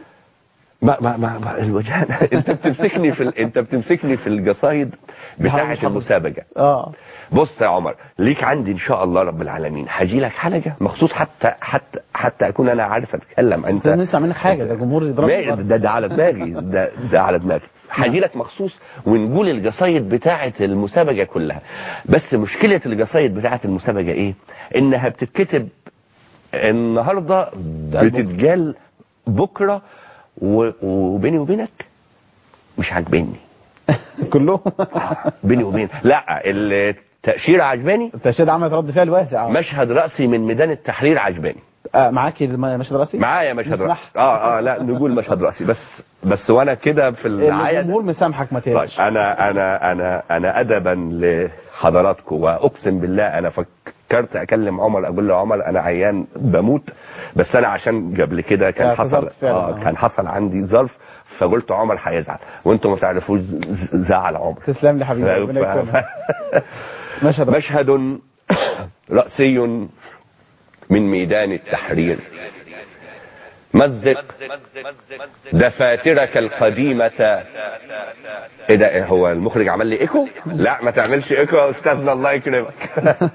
ما الوجهان انت بتمسكني في القصايد بتاعه المسابقه. بص يا عمر ليك عندي ان شاء الله رب العالمين هاجي لك حلقه مخصوص حتى اكون انا عارف اتكلم. انت نسمع منك حاجه، ده الجمهور يضرب ده على دماغي، ده على دماغي. هاجي لك مخصوص ونقول القصايد بتاعه المسابقه كلها. بس مشكله القصايد بتاعه المسابقه ايه؟ انها بتتكتب النهارده بتتقال بكره وبيني وبينك مش عاجبني كلهم بيني وبين. لا التأشيرة عجباني، التأشيرة عملت رد فعل واسع. مشهد رأسي من ميدان التحرير عجباني. معاكي مشهد رأسي؟ معايا مشهد رأسي. لا نقول مشهد رأسي بس وانا كده في النهاية الجمهور مسامحك ما تقلقش. طيب انا ادبا لحضراتكم واقسم بالله انا فكرت اكلم عمر اقول له عمر انا عيان بموت، بس انا عشان قبل كده كان حصل عندي ظرف فقلت عمر هيزعل وانتم ما تعرفوش زعل عمر. تسلم لي حبيبي. مشهد رأسي من ميدان التحرير. مزق دفاترك القديمة. ايه ده؟ هو المخرج عمل لي ايكو؟ لا ما تعملش ايكو يا استاذنا الله يكرمك.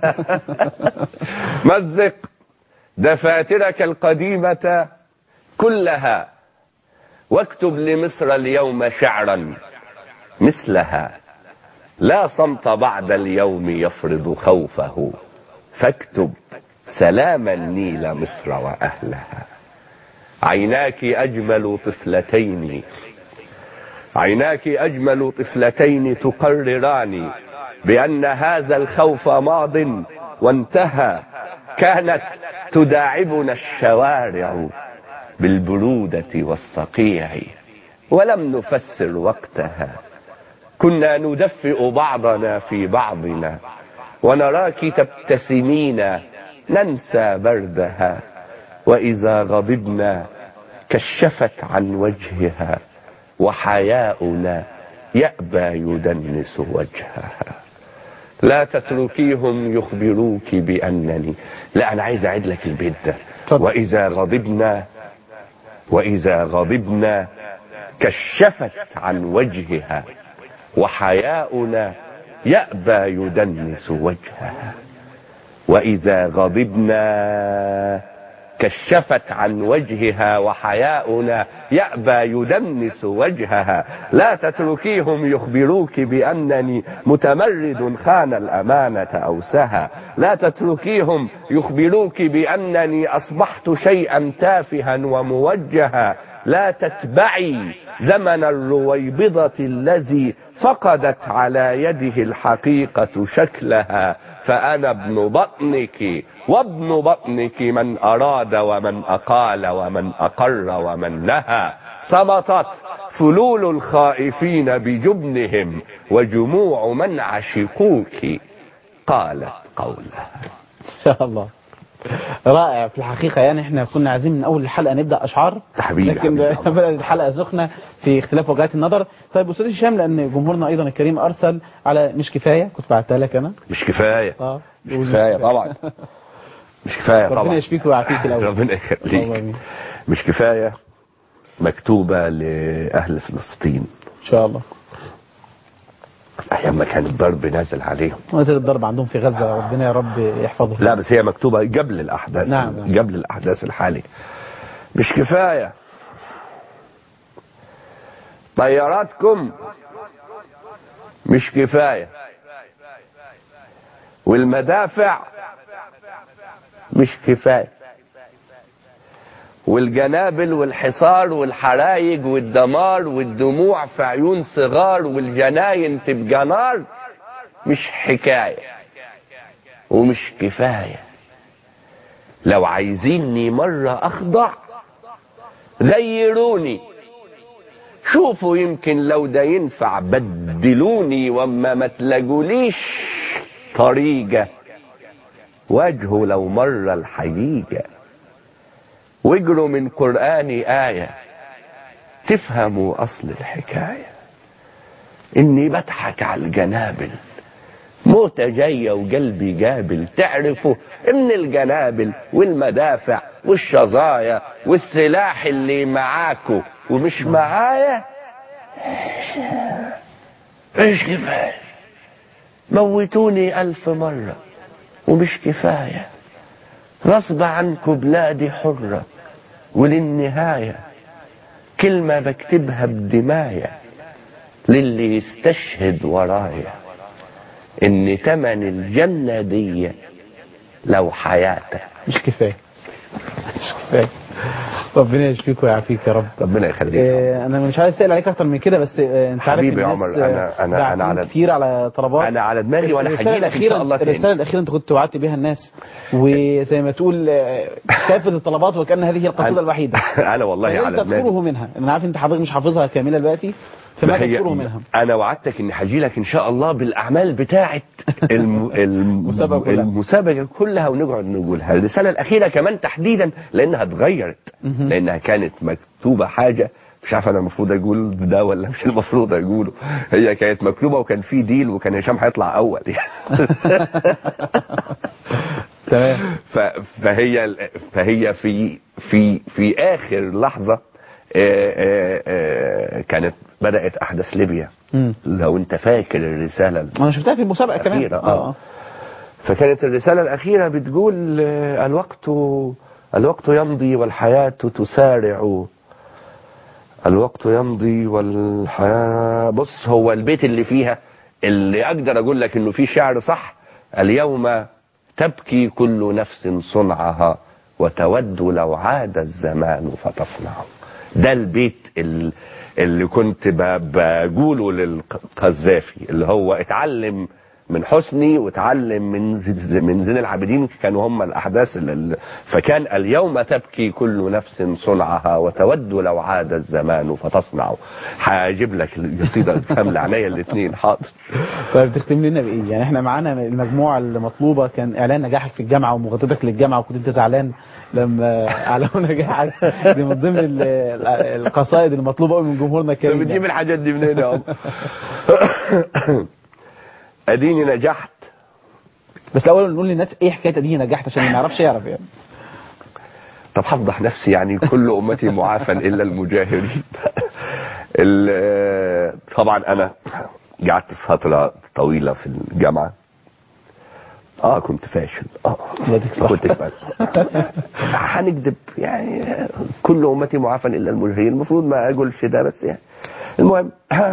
مزق دفاترك القديمة كلها واكتب لمصر اليوم شعرا مثلها. لا صمت بعد اليوم يفرض خوفه فاكتب سلام النيل مصر وأهلها. عيناك أجمل طفلتين تقرران بأن هذا الخوف ماض وانتهى. كانت تداعبنا الشوارع بالبرودة والصقيع ولم نفسر وقتها. كنا ندفئ بعضنا في بعضنا ونراك تبتسمين ننسى بردها. وإذا غضبنا كشفت عن وجهها وحياؤنا يأبى يدنس وجهها. لا تتركيهم يخبروك بأنني. لا أنا عايز أعيد لك البيت ده. وإذا غضبنا كشفت عن وجهها وحياؤنا يأبى يدنس وجهها. وإذا غضبنا كشفت عن وجهها وحياؤنا يأبى يدنس وجهها. لا تتركيهم يخبروك بأنني متمرد خان الأمانة أوسها. لا تتركيهم يخبروك بأنني أصبحت شيئا تافها وموجها. لا تتبعي زمن الرويبضة الذي فقدت على يده الحقيقة شكلها. فأنا ابن بطنك وابن بطنك من أراد ومن أقال ومن أقر ومن نهى. صمتت فلول الخائفين بجبنهم وجموع من عشقوك قالت قولها. إن شاء الله رائع. في الحقيقة يعني احنا كنا عايزين من أول الحلقة نبدأ أشعار، لكن بدأت الحلقة سخنة في اختلاف وجهات النظر. طيب أستاذ هشام، لأن جمهورنا أيضا الكريم أرسل على مش كفاية، كنت بعتها لك أنا. مش كفاية مش كفاية طبعا، مش كفاية طبعا. ربنا يشفيك ويعافيك الأول. ربنا يخليك. مش كفاية مكتوبة لأهل فلسطين إن شاء الله. أيام ما كان الضرب نازل عليهم، نازل الضرب عندهم في غزة، ربنا يا رب يحفظهم. لا بس هي مكتوبة قبل الأحداث. نعم. قبل الأحداث الحالية. مش كفاية طياراتكم، مش كفاية والمدافع مش كفاية والجنابل والحصار والحرايق والدمار والدموع في عيون صغار والجناين تبقى نار، مش حكاية ومش كفاية. لو عايزيني مرة أخضع غيروني، شوفوا يمكن لو ده ينفع بدلوني، وما ما تلاقوليش طريقة وجهه لو مرة الحقيقة. واجروا من قرآني آية تفهموا أصل الحكاية. إني بضحك على الجنابل، موتة جاية وقلبي جابل. تعرفوا إن الجنابل والمدافع والشظايا والسلاح اللي معاكوا ومش معايا مش كفاية. موتوني 1000 مرة ومش كفاية. غصب عنكم بلادي حرة، وللنهاية كلمة بكتبها بدماية للي يستشهد ورايا، إن تمن الجنة دي لو حياته. مش كفاية مش كفاية. ربنا يشفيك ويعافيك يا رب. ربنا يخليك. انا مش عايز اسال عليك اكتر من كده، بس انت عارف حبيبي يا عمر، انا على كتير على طلبات. انا على دماغي وانا هجي لك ان شاء الله تاني. الرساله الاخيره انت كنت وعدت بها الناس، وزي ما تقول كافه الطلبات، وكان هذه القصيده الوحيده. انا والله على دماغي. تذكره منها، انا عارف انت حضرتك مش حافظها كامله دلوقتي، فما تذكره منها. انا وعدتك اني هجي لك ان شاء الله بالاعمال بتاعه المسابقه كلها ونقعد نقولها. الرساله الاخيره كمان تحديدا لانها اتغيرت، لانها كانت مكتوبه حاجه مش عارف انا المفروض اقول ده ولا مش المفروض اقوله. هي كانت مكتوبه وكان في ديل وكان هشام هيطلع اول يعني. تمام. فهي في اخر لحظه كانت بدأت أحداث ليبيا. لو أنت فاكر الرسالة أنا شفتها في المسابقة كمان. فكانت الرسالة الأخيرة بتقول الوقت يمضي والحياة تسارع. الوقت يمضي والحياة. بص، هو البيت اللي فيها اللي أقدر أقول لك إنه فيه شعر صح. اليوم تبكي كل نفس صنعها وتود لو عاد الزمان فتصنعه. ده البيت اللي كنت بقوله للقذافي، اللي هو اتعلم من حسني واتعلم من زين العابدين، كانوا هم الأحداث فكان اليوم تبكي كل نفس صنعها وتود لو عاد الزمان فتصنع. هجيب لك القصيدة كاملة عليا الاثنين. حاضر. طيب تختم لنا بإيه؟ يعني احنا معانا المجموعة المطلوبة، كان إعلان نجاحك في الجامعة ومغادرتك للجامعة، وكنت انت زعلان لما اعلنوا نجاحك. دي من ضمن القصائد المطلوبة قوي من جمهورنا الكريم. بتجيب الحاجات دي منين يا عم؟ اديني نجحت. بس الاول نقول للناس ايه حكايه اديني نجحت عشان ما يعرفش يعرف يعني. طب هفضح نفسي يعني. كل امتي معافى الا المجاهرين. طبعا انا قعدت فتره طويله في الجامعه، كنت فاشل. ما كنتش فاشل. هنكذب يعني. كل امتي معافى الا المجرمين، المفروض ما اقولش ده، بس يعني المهم.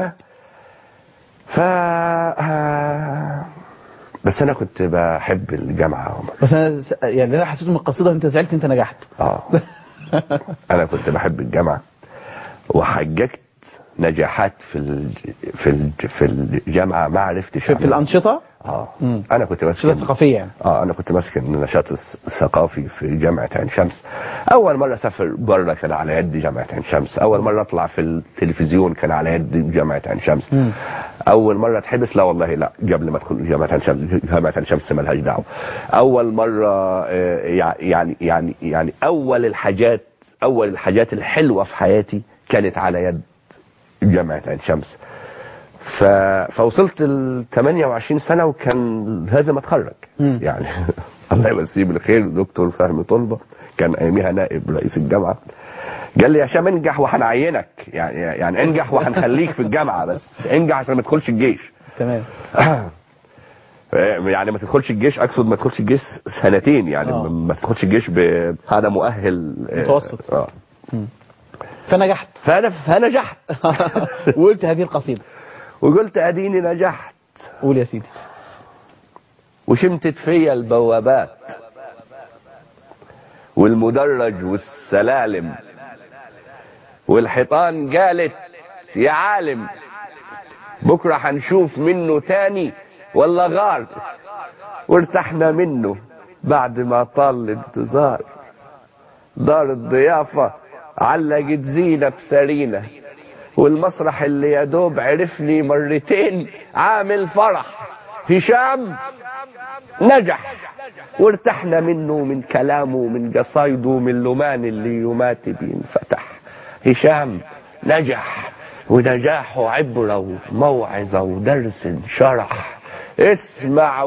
بس انا كنت بحب الجامعه يا عمر. بس انا يعني انا حسيت من القصيده انت زعلت انت نجحت. انا كنت بحب الجامعه وحججت نجاحات في الجامعه ما عرفتش في الانشطه. انا كنت ماسك الانشطه الثقافيه يعني. انا كنت ماسك النشاط الثقافي في جامعه عين شمس. اول مره اسافر بره كان على يد جامعه عين شمس، اول مره اطلع في التلفزيون كان على يد جامعه عين شمس. اول مره اتحبس، لا والله لا، قبل ما تكون جامعه عين شمس، جامعه عين شمس مالهاش دعوه. اول مره يعني اول الحاجات الحلوه في حياتي كانت على يد جامعه عين شمس. فوصلت ل 28 سنه وكان لازم اتخرج يعني. الله يمسيه بالخير دكتور فهمي طلبه، كان اياميها نائب رئيس الجامعه، قال لي يا هشام انجح وهنعينك، يعني انجح وهنخليك في الجامعه، بس انجح عشان ما تدخلش الجيش. تمام. يعني ما تدخلش الجيش، اقصد ما تدخلش الجيش سنتين يعني. ما تدخلش الجيش هذا مؤهل متوسط. فنجحت. فنجحت. وقلت هذه القصيده وقلت اديني نجحت. قول يا سيدي. وشمتت فيا البوابات والمدرج والسلالم، والحيطان قالت يا عالم بكره هنشوف منه تاني ولا غار، وارتحنا منه بعد ما طال الانتظار. دار الضيافه علقت زينه بسرينه، والمسرح اللي يا دوب عرفني مرتين عامل فرح. هشام نجح، وارتحنا منه، من كلامه، من قصايده، من لمان اللي يوماتي بينفتح. هشام نجح، ونجاحه عبرة وموعظة ودرس شرح. اسمع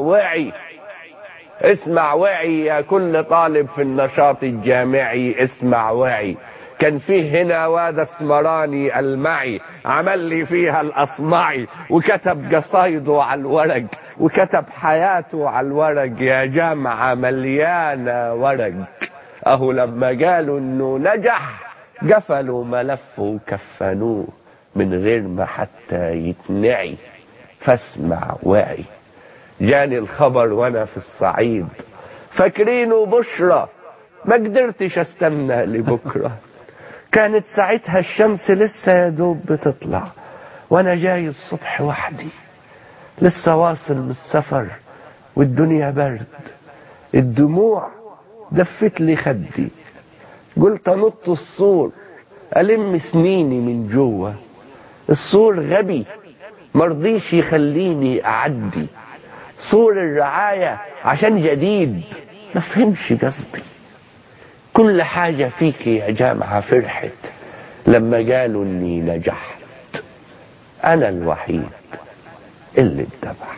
وعي يا كل طالب في النشاط الجامعي، اسمع وعي. كان فيه هنا واد اسمراني المعي، عمل لي فيها الاصمعي، وكتب قصايده على الورق، وكتب حياته على الورق. يا جامعة مليانة ورق، اهو لما قالوا انه نجح قفلوا ملفه وكفنوه من غير ما حتى يتنعي. فاسمع وعي. جاني الخبر وانا في الصعيد، فاكرينه بشرى، ما قدرتش استنى لبكره. كانت ساعتها الشمس لسه يا دوب بتطلع، وانا جاي الصبح وحدي، لسه واصل من السفر والدنيا برد. الدموع دفت لي خدي، قلت انط السور الم سنيني من جوه. السور غبي مرضيش يخليني اعدي، سور الرعاية عشان جديد ما فهمش قصدي. كل حاجة فيك يا جامعة فرحت لما قالوا اني نجحت، انا الوحيد اللي اتبعت.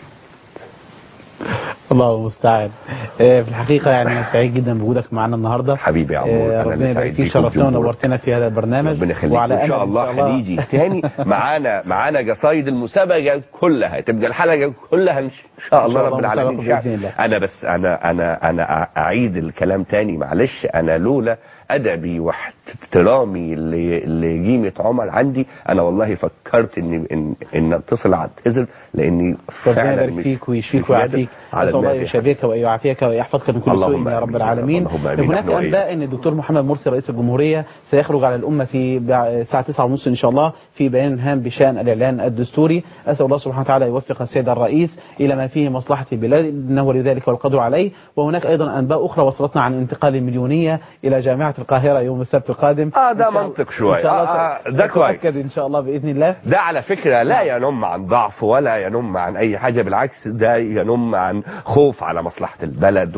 الله المستعان. في الحقيقة يعني سعيد جدا بوجودك معنا النهاردة حبيبي يا عمور. ربنا يبارك فيك، شرفتنا ونورتنا في هذا البرنامج. ربنا يخليك. وإن شاء الله هنيجي تاني معانا قصايد المسابقة كلها، تبقى الحلقة كلها إن شاء الله رب العالمين. أنا بس أنا أعيد الكلام تاني معلش. أنا لولا أدبي واحترامي اللي قيمة عمر عندي، أنا والله فكرت إن أتصل أعتذر، لأني ربنا يبارك فيك ويشفيك ويعافيك. أسأل الله يشفيك ويعافيك ويحفظك من كل سوء يا رب العالمين. هناك أنباء أن الدكتور محمد مرسي رئيس الجمهورية سيخرج على الأمة في الساعة 9:30 إن شاء الله في بيان هام بشأن الإعلان الدستوري. أسأل الله سبحانه وتعالى يوفق السيد الرئيس إلى ما فيه مصلحة البلاد، إنه ولذلك والقدر عليه. وهناك أيضا أنباء أخرى وصلتنا عن انتقال المليونية إلى جامعة القاهرة يوم السبت القادم. ده منطق شوية. ده كويس إن شاء الله بإذن الله. ده على فكرة لا ينم عن ضعف ولا ينم عن أي حاجة، بالعكس ده ينم عن خوف على مصلحة البلد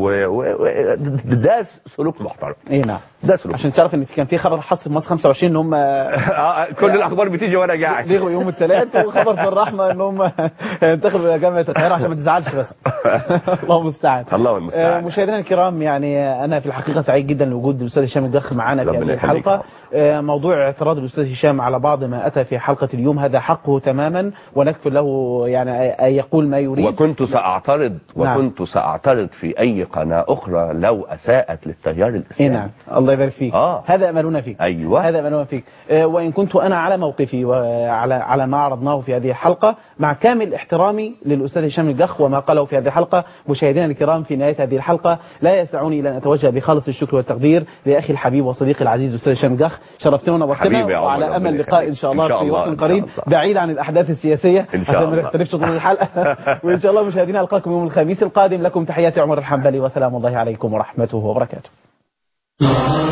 ده سلوك محترم. اي نعم، ده سلوك. عشان تعرف ان كان في خبر حصل في مصر 25 ان هم كل الاخبار بتيجي وانا قاعد لغوا يوم الثلاث، وخبر في الرحمه ان هم ينتقلوا الى جامعه القاهره عشان ما تزعلش بس. الله المستعان. الله المستعان. مشاهدينا الكرام، يعني انا في الحقيقه سعيد جدا لوجود الأستاذ هشام الجخ معنا في هذه الحلقة. موضوع اعتراض الأستاذ هشام على بعض ما أتى في حلقة اليوم هذا حقه تماما، ونكفل له يعني أن يقول ما يريد. وكنت سأعترض في أي قناة أخرى لو أساءت للتيار الإسلامي. نعم، الله يبارك فيك. هذا أملنا فيك. أيوة، هذا أملنا فيك. وإن كنت أنا على موقفي وعلى ما عرضناه في هذه الحلقة، مع كامل احترامي للأستاذ هشام الجخ وما قاله في هذه الحلقة. مشاهدينا الكرام، في نهاية هذه الحلقة لا يسعني إلا أن أتوجه بخالص الشكر والتقدير لأخي الحبيب وصديقي العزيز الأستاذ هشام الجخ. شرفتنا ونورتنا، وعلى أمل لقاء إن شاء الله في وقت قريب بعيد عن الأحداث السياسية عشان ما نختلفش طول الحلقة. وإن شاء الله مشاهدينا ألقاكم يوم الخميس القادم. لكم تحياتي عمر الحنبلي، وسلام الله عليكم ورحمته وبركاته.